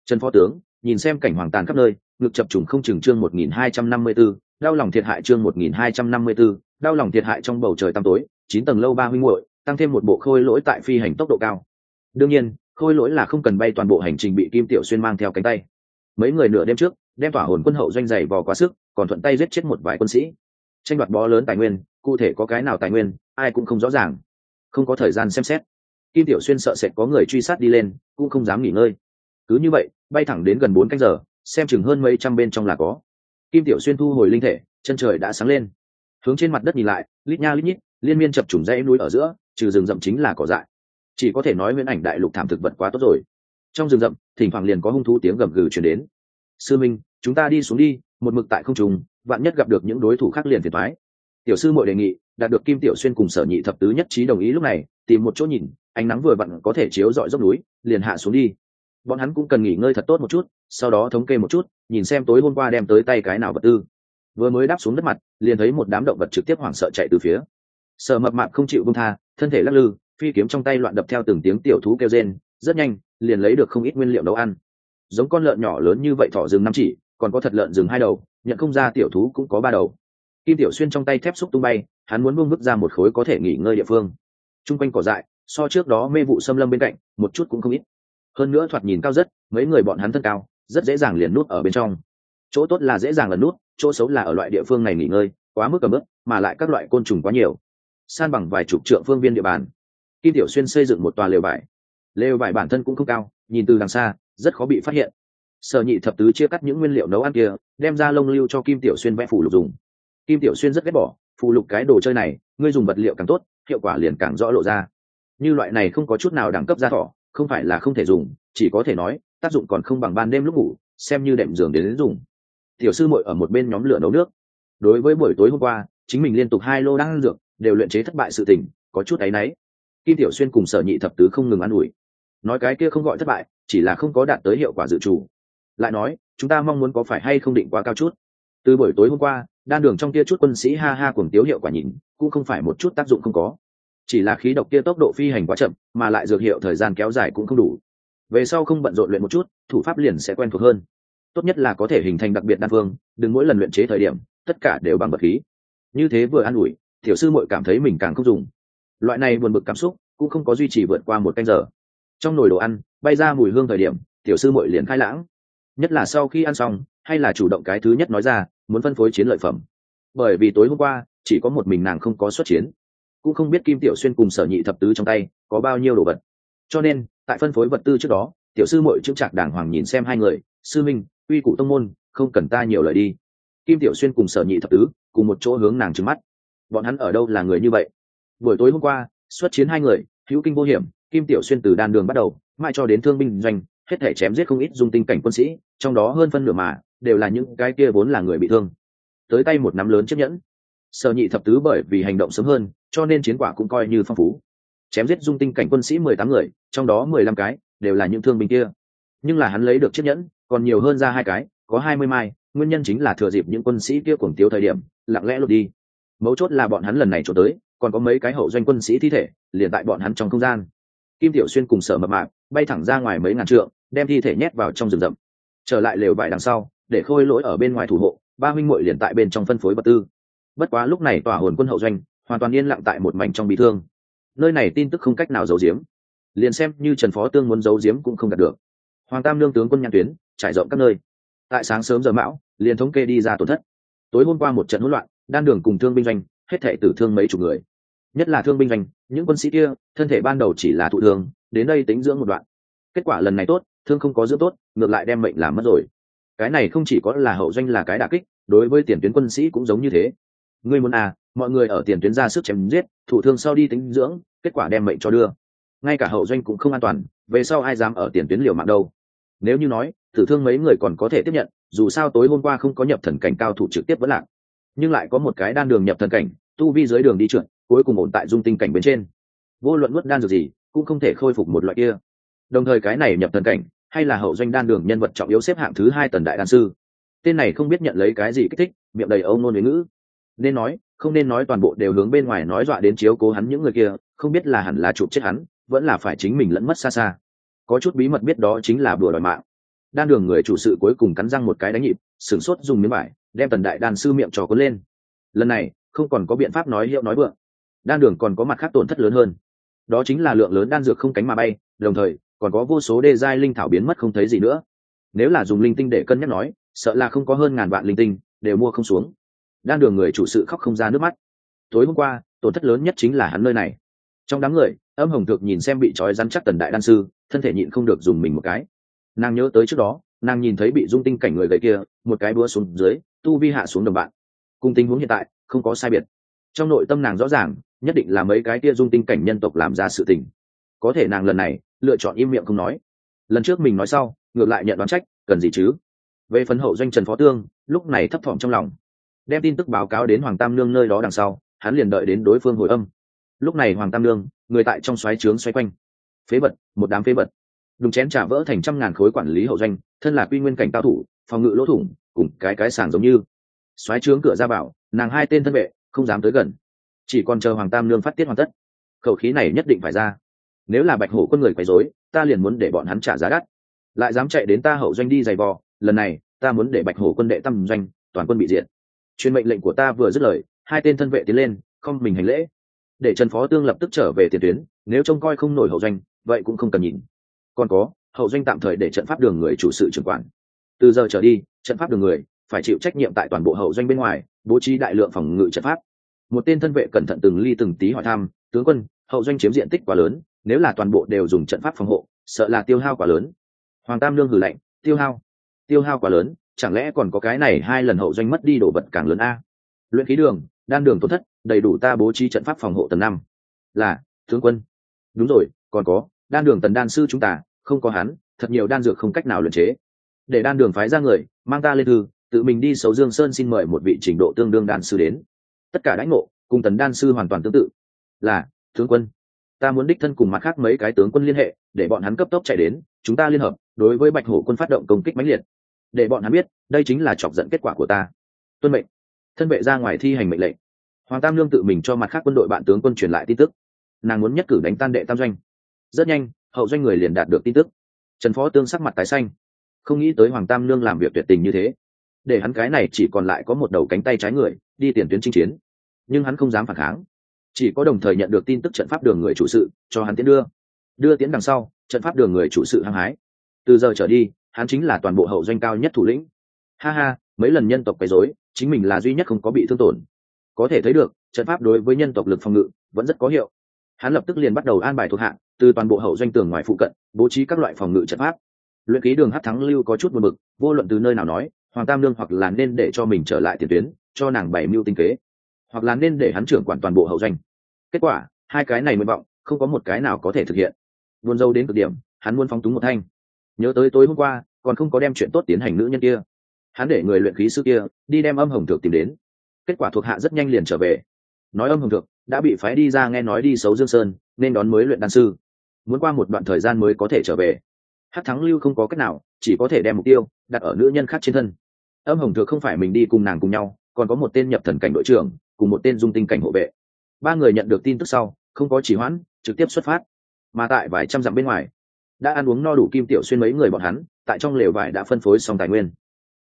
A: Trần phó tướng nhìn xem cảnh hoàng tàn khắp nơi, ngực chập trùng không chừng. Chương 1254, đau lòng thiệt hại. Chương 1254, đau lòng thiệt hại. Trong bầu trời tăm tối, 9 tầng lâu ba huynh muội tăng thêm một bộ khôi lỗi tại phi hành tốc độ cao. Đương nhiên khôi lỗi là không cần bay, toàn bộ hành trình bị Kim Tiểu Xuyên mang theo cánh tay. Mấy người nửa đêm trước đem tỏa hồn quân hậu doanh dày vò quá sức, còn thuận tay giết chết một vài quân sĩ, tranh đoạt bó lớn tài nguyên. Cụ thể có cái nào tài nguyên ai cũng không rõ ràng, không có thời gian xem xét. Kim Tiểu Xuyên sợ sệt có người truy sát đi lên, cũng không dám nghỉ ngơi. Cứ như vậy bay thẳng đến gần 4 canh giờ, xem chừng hơn mấy trăm bên trong là có. Kim Tiểu Xuyên thu hồi linh thể, chân trời đã sáng lên, hướng trên mặt đất nhìn lại, lít nha lít nhít liên miên chập trùng dãy núi ở giữa, trừ rừng rậm chính là cỏ dại. Chỉ có thể nói Huyễn Ảnh đại lục thảm thực vật quá tốt rồi. Trong rừng rậm thỉnh thoảng liền có hung thú tiếng gầm gừ truyền đến. Sư minh, chúng ta đi xuống đi, một mực tại không trùng, vạn nhất gặp được những đối thủ khác liền phiền toái. Tiểu sư muội đề nghị, đạt được Kim Tiểu Xuyên cùng Sở Nhị thập tứ nhất trí đồng ý. Lúc này tìm một chỗ nhìn, ánh nắng vừa vặn có thể chiếu rọi dốc núi, liền hạ xuống đi. Bọn hắn cũng cần nghỉ ngơi thật tốt một chút, sau đó thống kê một chút, nhìn xem tối hôm qua đem tới tay cái nào vật tư. Vừa mới đáp xuống đất mặt, liền thấy một đám động vật trực tiếp hoảng sợ chạy từ phía. Sở Mập Mạp không chịu buông tha, thân thể lắc lư, phi kiếm trong tay loạn đập theo từng tiếng tiểu thú kêu rên, rất nhanh liền lấy được không ít nguyên liệu nấu ăn. Giống con lợn nhỏ lớn như vậy thỏ rừng 5 chỉ, còn có thật lợn rừng 2 đầu, nhận không ra tiểu thú cũng có 3 đầu. Kim Tiểu Xuyên trong tay thép xúc tung bay, hắn muốn buông vứt ra một khối có thể nghỉ ngơi địa phương. Trung quanh cỏ dại, so trước đó mê vụ xâm lâm bên cạnh, một chút cũng không ít. Hơn nữa thoạt nhìn cao rất, mấy người bọn hắn thân cao, rất dễ dàng liền nút ở bên trong. Chỗ tốt là dễ dàng ẩn nút, chỗ xấu là ở loại địa phương này nghỉ ngơi quá mức cầm ức, mà lại các loại côn trùng quá nhiều, san bằng vài chục trượng phương viên địa bàn. Kim Tiểu Xuyên xây dựng một tòa lều vải. Lều vải bản thân cũng không cao, nhìn từ đằng xa rất khó bị phát hiện. Sở Nhị thập tứ chia cắt những nguyên liệu nấu ăn kia, đem ra lông lưu cho Kim Tiểu Xuyên vẽ phù lục dùng. Kim Tiểu Xuyên rất ghét bỏ phù lục cái đồ chơi này, ngươi dùng vật liệu càng tốt, hiệu quả liền càng rõ lộ ra. Như loại này không có chút nào đẳng cấp gia thỏ, không phải là không thể dùng, chỉ có thể nói tác dụng còn không bằng ban đêm lúc ngủ xem như đệm giường đến dùng. Tiểu sư muội ở một bên nhóm lửa nấu nước. Đối với buổi tối hôm qua chính mình liên tục 2 lô đan dược đều luyện chế thất bại sự tình, có chút áy náy. Kim Tiểu Xuyên cùng Sở Nhị thập tứ không ngừng ăn ủi, nói cái kia không gọi thất bại, chỉ là không có đạt tới hiệu quả dự trù. Lại nói chúng ta mong muốn có phải hay không định quá cao chút. Từ buổi tối hôm qua đan đường trong kia chút quân sĩ ha ha cuồng tiếu, hiệu quả nhìn cũng không phải một chút tác dụng không có, chỉ là khí độc kia tốc độ phi hành quá chậm, mà lại dược hiệu thời gian kéo dài cũng không đủ. Về sau không bận rộn luyện một chút, thủ pháp liền sẽ quen thuộc hơn. Tốt nhất là có thể hình thành đặc biệt đan phương, đừng mỗi lần luyện chế thời điểm tất cả đều bằng vật khí. Như thế vừa an ủi, tiểu sư muội cảm thấy mình càng không dùng. Loại này buồn bực cảm xúc cũng không có duy trì vượt qua 1 canh giờ. Trong nồi đồ ăn bay ra mùi hương thời điểm, tiểu sư muội liền khai lãng. Nhất là sau khi ăn xong, hay là chủ động cái thứ nhất nói ra muốn phân phối chiến lợi phẩm. Bởi vì tối hôm qua chỉ có một mình nàng không có xuất chiến, cũng không biết Kim Tiểu Xuyên cùng Sở Nhị thập tứ trong tay có bao nhiêu đồ vật, cho nên tại phân phối vật tư trước đó, tiểu sư muội chững chạc đàng hoàng nhìn xem hai người. Sư minh, uy củ tông môn, không cần ta nhiều lời đi. Kim Tiểu Xuyên cùng Sở Nhị thập tứ cùng một chỗ hướng nàng trừng mắt. Bọn hắn ở đâu là người như vậy? Buổi tối hôm qua xuất chiến 2 người hữu kinh vô hiểm, Kim Tiểu Xuyên từ đan đường bắt đầu mãi cho đến thương binh doanh, hết thể chém giết không ít dung tinh cảnh quân sĩ, trong đó hơn phân nửa mà đều là những cái kia vốn là người bị thương. Tới tay một nắm lớn chiếc nhẫn. Sở Nhị thập tứ bởi vì hành động sớm hơn, cho nên chiến quả cũng coi như phong phú. Chém giết dung tinh cảnh quân sĩ 18 người, trong đó 15 cái đều là những thương binh kia. Nhưng là hắn lấy được chiếc nhẫn còn nhiều hơn ra 2 cái, có 20 mai, nguyên nhân chính là thừa dịp những quân sĩ kia cuồng tiếu thời điểm, lặng lẽ lột đi. Mấu chốt là bọn hắn lần này trốn tới, còn có mấy cái hậu doanh quân sĩ thi thể liền tại bọn hắn trong không gian. Kim Tiểu Xuyên cùng Sở Mập Mạp bay thẳng ra ngoài mấy ngàn trượng, đem thi thể nhét vào trong rừng rậm. Trở lại lều vải đằng sau, để khôi lỗi ở bên ngoài thủ hộ, 3 huynh muội liền tại bên trong phân phối vật tư. Bất quá lúc này tòa hồn quân hậu doanh hoàn toàn yên lặng tại một mảnh trong bị thương. Nơi này tin tức không cách nào giấu giếm, liền xem như Trần Phó Tương muốn giấu giếm cũng không đạt được. Hoàng Tam Lương tướng quân nhãn tuyến trải rộng các nơi. Tại sáng sớm giờ mão, liền thống kê đi ra tổn thất. Tối hôm qua một trận hỗn loạn, đan đường cùng thương binh doanh hết thảy tử thương mấy chục người. Nhất là thương binh doanh, những quân sĩ kia thân thể ban đầu chỉ là thụ thương, đến đây tính dưỡng một đoạn. Kết quả lần này tốt, thương không có dưỡng tốt, ngược lại đem mệnh làm mất rồi. Cái này không chỉ có là hậu doanh là cái đả kích, đối với tiền tuyến quân sĩ cũng giống như thế. Ngươi muốn mọi người ở tiền tuyến ra sức chém giết, thụ thương sau đi tính dưỡng, kết quả đem mệnh cho đưa. Ngay cả hậu doanh cũng không an toàn, về sau ai dám ở tiền tuyến liều mạng đâu. Nếu như nói tử thương mấy người còn có thể tiếp nhận, dù sao tối hôm qua không có nhập thần cảnh cao thủ trực tiếp vẫn lạc, nhưng lại có một cái đan đường nhập thần cảnh, tu vi dưới đường đi trượt, cuối cùng ổn tại dung tinh cảnh bên trên. Vô luận nuốt đan dược gì cũng không thể khôi phục một loại kia. Đồng thời cái này nhập thần cảnh hay là hậu doanh đan đường nhân vật trọng yếu, xếp hạng thứ 2 tần đại đan sư. Tên này không biết nhận lấy cái gì kích thích, miệng đầy âu ngôn huế ngữ. Nên nói không nên nói toàn bộ đều hướng bên ngoài nói, dọa đến chiếu cố hắn những người kia, không biết là hẳn là chụp chết hắn, vẫn là phải chính mình lẫn mất xa xa. Có chút bí mật biết đó chính là bừa đòi mạng. đan đường người chủ sự cuối cùng cắn răng một cái đánh nhịp, sửng sốt dùng miếng vải đem tần đại đan sư miệng trò cuốn lên. Lần này không còn có biện pháp nói hiệu nói vượng, đan đường còn có mặt khác tổn thất lớn hơn, đó chính là lượng lớn đan dược không cánh mà bay, đồng thời còn có vô số đê giai linh thảo biến mất không thấy gì nữa. Nếu là dùng linh tinh để cân nhắc nói, sợ là không có hơn ngàn vạn linh tinh đều mua không xuống. Đan đường người chủ sự khóc không ra nước mắt. Tối hôm qua tổn thất lớn nhất chính là hắn nơi này. Trong đám người, Âm Hồng Thược nhìn xem bị trói rắn chắc tần đại đan sư, thân thể nhịn không được dùng mình một cái. Nàng nhớ tới trước đó, nàng nhìn thấy bị dung tinh cảnh người gầy kia một cái búa xuống dưới, tu vi hạ xuống đồng bạn. Cùng tình huống hiện tại không có sai biệt. Trong nội tâm nàng rõ ràng, nhất định là mấy cái kia dung tinh cảnh nhân tộc làm ra sự tình. Có thể nàng lần này lựa chọn im miệng không nói. Lần trước mình nói sau, ngược lại nhận đoán trách, cần gì chứ? Về phấn hậu doanh Trần Phó Tương, lúc này thấp thỏm trong lòng, đem tin tức báo cáo đến Hoàng Tam Nương nơi đó đằng sau, hắn liền đợi đến đối phương hồi âm. Lúc này Hoàng Tam Nương, người tại trong xoáy trướng xoay quanh, phế vật, một đám phế vật, đùng chén trà vỡ thành trăm ngàn khối quản lý hậu doanh, thân là quy nguyên cảnh cao thủ, phòng ngự lỗ thủng, cùng cái sàng giống như. Xoáy trướng cửa ra vào, nàng hai tên thân vệ không dám tới gần, chỉ còn chờ Hoàng Tam Nương phát tiết hoàn tất. Khẩu khí này nhất định phải ra, nếu là Bạch Hổ quân người quấy rối, ta liền muốn để bọn hắn trả giá đắt. Lại dám chạy đến ta hậu doanh đi giày vò, lần này ta muốn để Bạch Hổ quân đệ tam doanh toàn quân bị diệt. Truyền mệnh lệnh của ta vừa dứt lời, hai tên thân vệ tiến lên, không mình hành lễ, để Trần Phó Tương lập tức trở về tiền tuyến. Nếu trông coi không nổi hậu doanh, vậy cũng không cần nhìn. Còn có, hậu doanh tạm thời để trận pháp đường người chủ sự trưởng quản. Từ giờ trở đi, trận pháp đường người phải chịu trách nhiệm tại toàn bộ hậu doanh bên ngoài, bố trí đại lượng phòng ngự trận pháp. Một tên thân vệ cẩn thận từng ly từng tí hỏi thăm, tướng quân, hậu doanh chiếm diện tích quá lớn, nếu là toàn bộ đều dùng trận pháp phòng hộ, sợ là tiêu hao quá lớn. Hoàng Tam Nương hừ lạnh, tiêu hao quá lớn, chẳng lẽ còn có cái này hai lần hậu doanh mất đi đồ vật càng lớn a? Luyện khí đường, đan đường tổn thất, đầy đủ ta bố trí trận pháp phòng hộ tầng 5. Là, tướng quân. Đúng rồi, còn có, đan đường tần đan sư chúng ta, không có hắn, thật nhiều đan dược không cách nào luyện chế. Để đan đường phái ra người, mang ta lên thư, tự mình đi Sấu Dương Sơn xin mời một vị trình độ tương đương đan sư đến. Tất cả đãi ngộ cùng tần đan sư hoàn toàn tương tự. Là, tướng quân. Ta muốn đích thân cùng mặt khác mấy cái tướng quân liên hệ, để bọn hắn cấp tốc chạy đến, chúng ta liên hợp đối với Bạch Hổ quân phát động công kích mãnh liệt, để bọn hắn biết đây chính là chọc giận kết quả của ta. Tuân mệnh. Thân vệ ra ngoài thi hành mệnh lệnh. Hoàng Tam Nương tự mình cho mặt khác quân đội bạn tướng quân truyền lại tin tức, nàng muốn nhất cử đánh tan đệ tam doanh. Rất nhanh, hậu doanh người liền đạt được tin tức. Trần Phó Tương sắc mặt tái xanh, không nghĩ tới Hoàng Tam Nương làm việc tuyệt tình như thế, để hắn cái này chỉ còn lại có một đầu cánh tay trái người đi tiền tuyến chinh chiến, nhưng hắn không dám phản kháng, chỉ có đồng thời nhận được tin tức trận pháp đường người chủ sự cho hắn tiến đưa tiến đằng sau, trận pháp đường người chủ sự hăng hái. Từ giờ trở đi, hắn chính là toàn bộ hậu doanh cao nhất thủ lĩnh. Ha ha, mấy lần nhân tộc quấy rối, chính mình là duy nhất không có bị thương tổn. Có thể thấy được, trận pháp đối với nhân tộc lực phòng ngự vẫn rất có hiệu. Hắn lập tức liền bắt đầu an bài thuộc hạ, từ toàn bộ hậu doanh tường ngoài phụ cận, bố trí các loại phòng ngự trận pháp. Luyện khí đường Hắc Thắng Lưu có chút buồn bực, vô luận từ nơi nào nói, Hoàng Tam Nương hoặc là nên để cho mình trở lại tiền tuyến, cho nàng bày mưu tinh kế, hoặc là nên để hắn trưởng quản toàn bộ hậu doanh. Kết quả, hai cái này nguyện vọng, không có một cái nào có thể thực hiện. Buồn rầu đến cực điểm, hắn muốn phóng túng một thanh. Nhớ tới tối hôm qua, còn không có đem chuyện tốt tiến hành nữ nhân kia. Hắn để người luyện khí sư kia đi đem Âm Hồng Thược tìm đến. Kết quả thuộc hạ rất nhanh liền trở về, nói Âm Hồng Thược đã bị phái đi ra nghe nói đi Sấu Dương Sơn, nên đón mới luyện đan sư, muốn qua một đoạn thời gian mới có thể trở về. Hắc Thắng Lưu không có cách nào, chỉ có thể đem mục tiêu đặt ở nữ nhân khác trên thân. Âm Hồng Thược không phải mình đi cùng nàng cùng nhau, còn có một tên nhập thần cảnh đội trưởng cùng một tên dung tinh cảnh hộ vệ. Ba người nhận được tin tức sau, không có trì hoãn, trực tiếp xuất phát. Mà tại vài trăm dặm bên ngoài, đã ăn uống no đủ Kim Tiểu Xuyên mấy người bọn hắn, tại trong lều vải đã phân phối xong tài nguyên.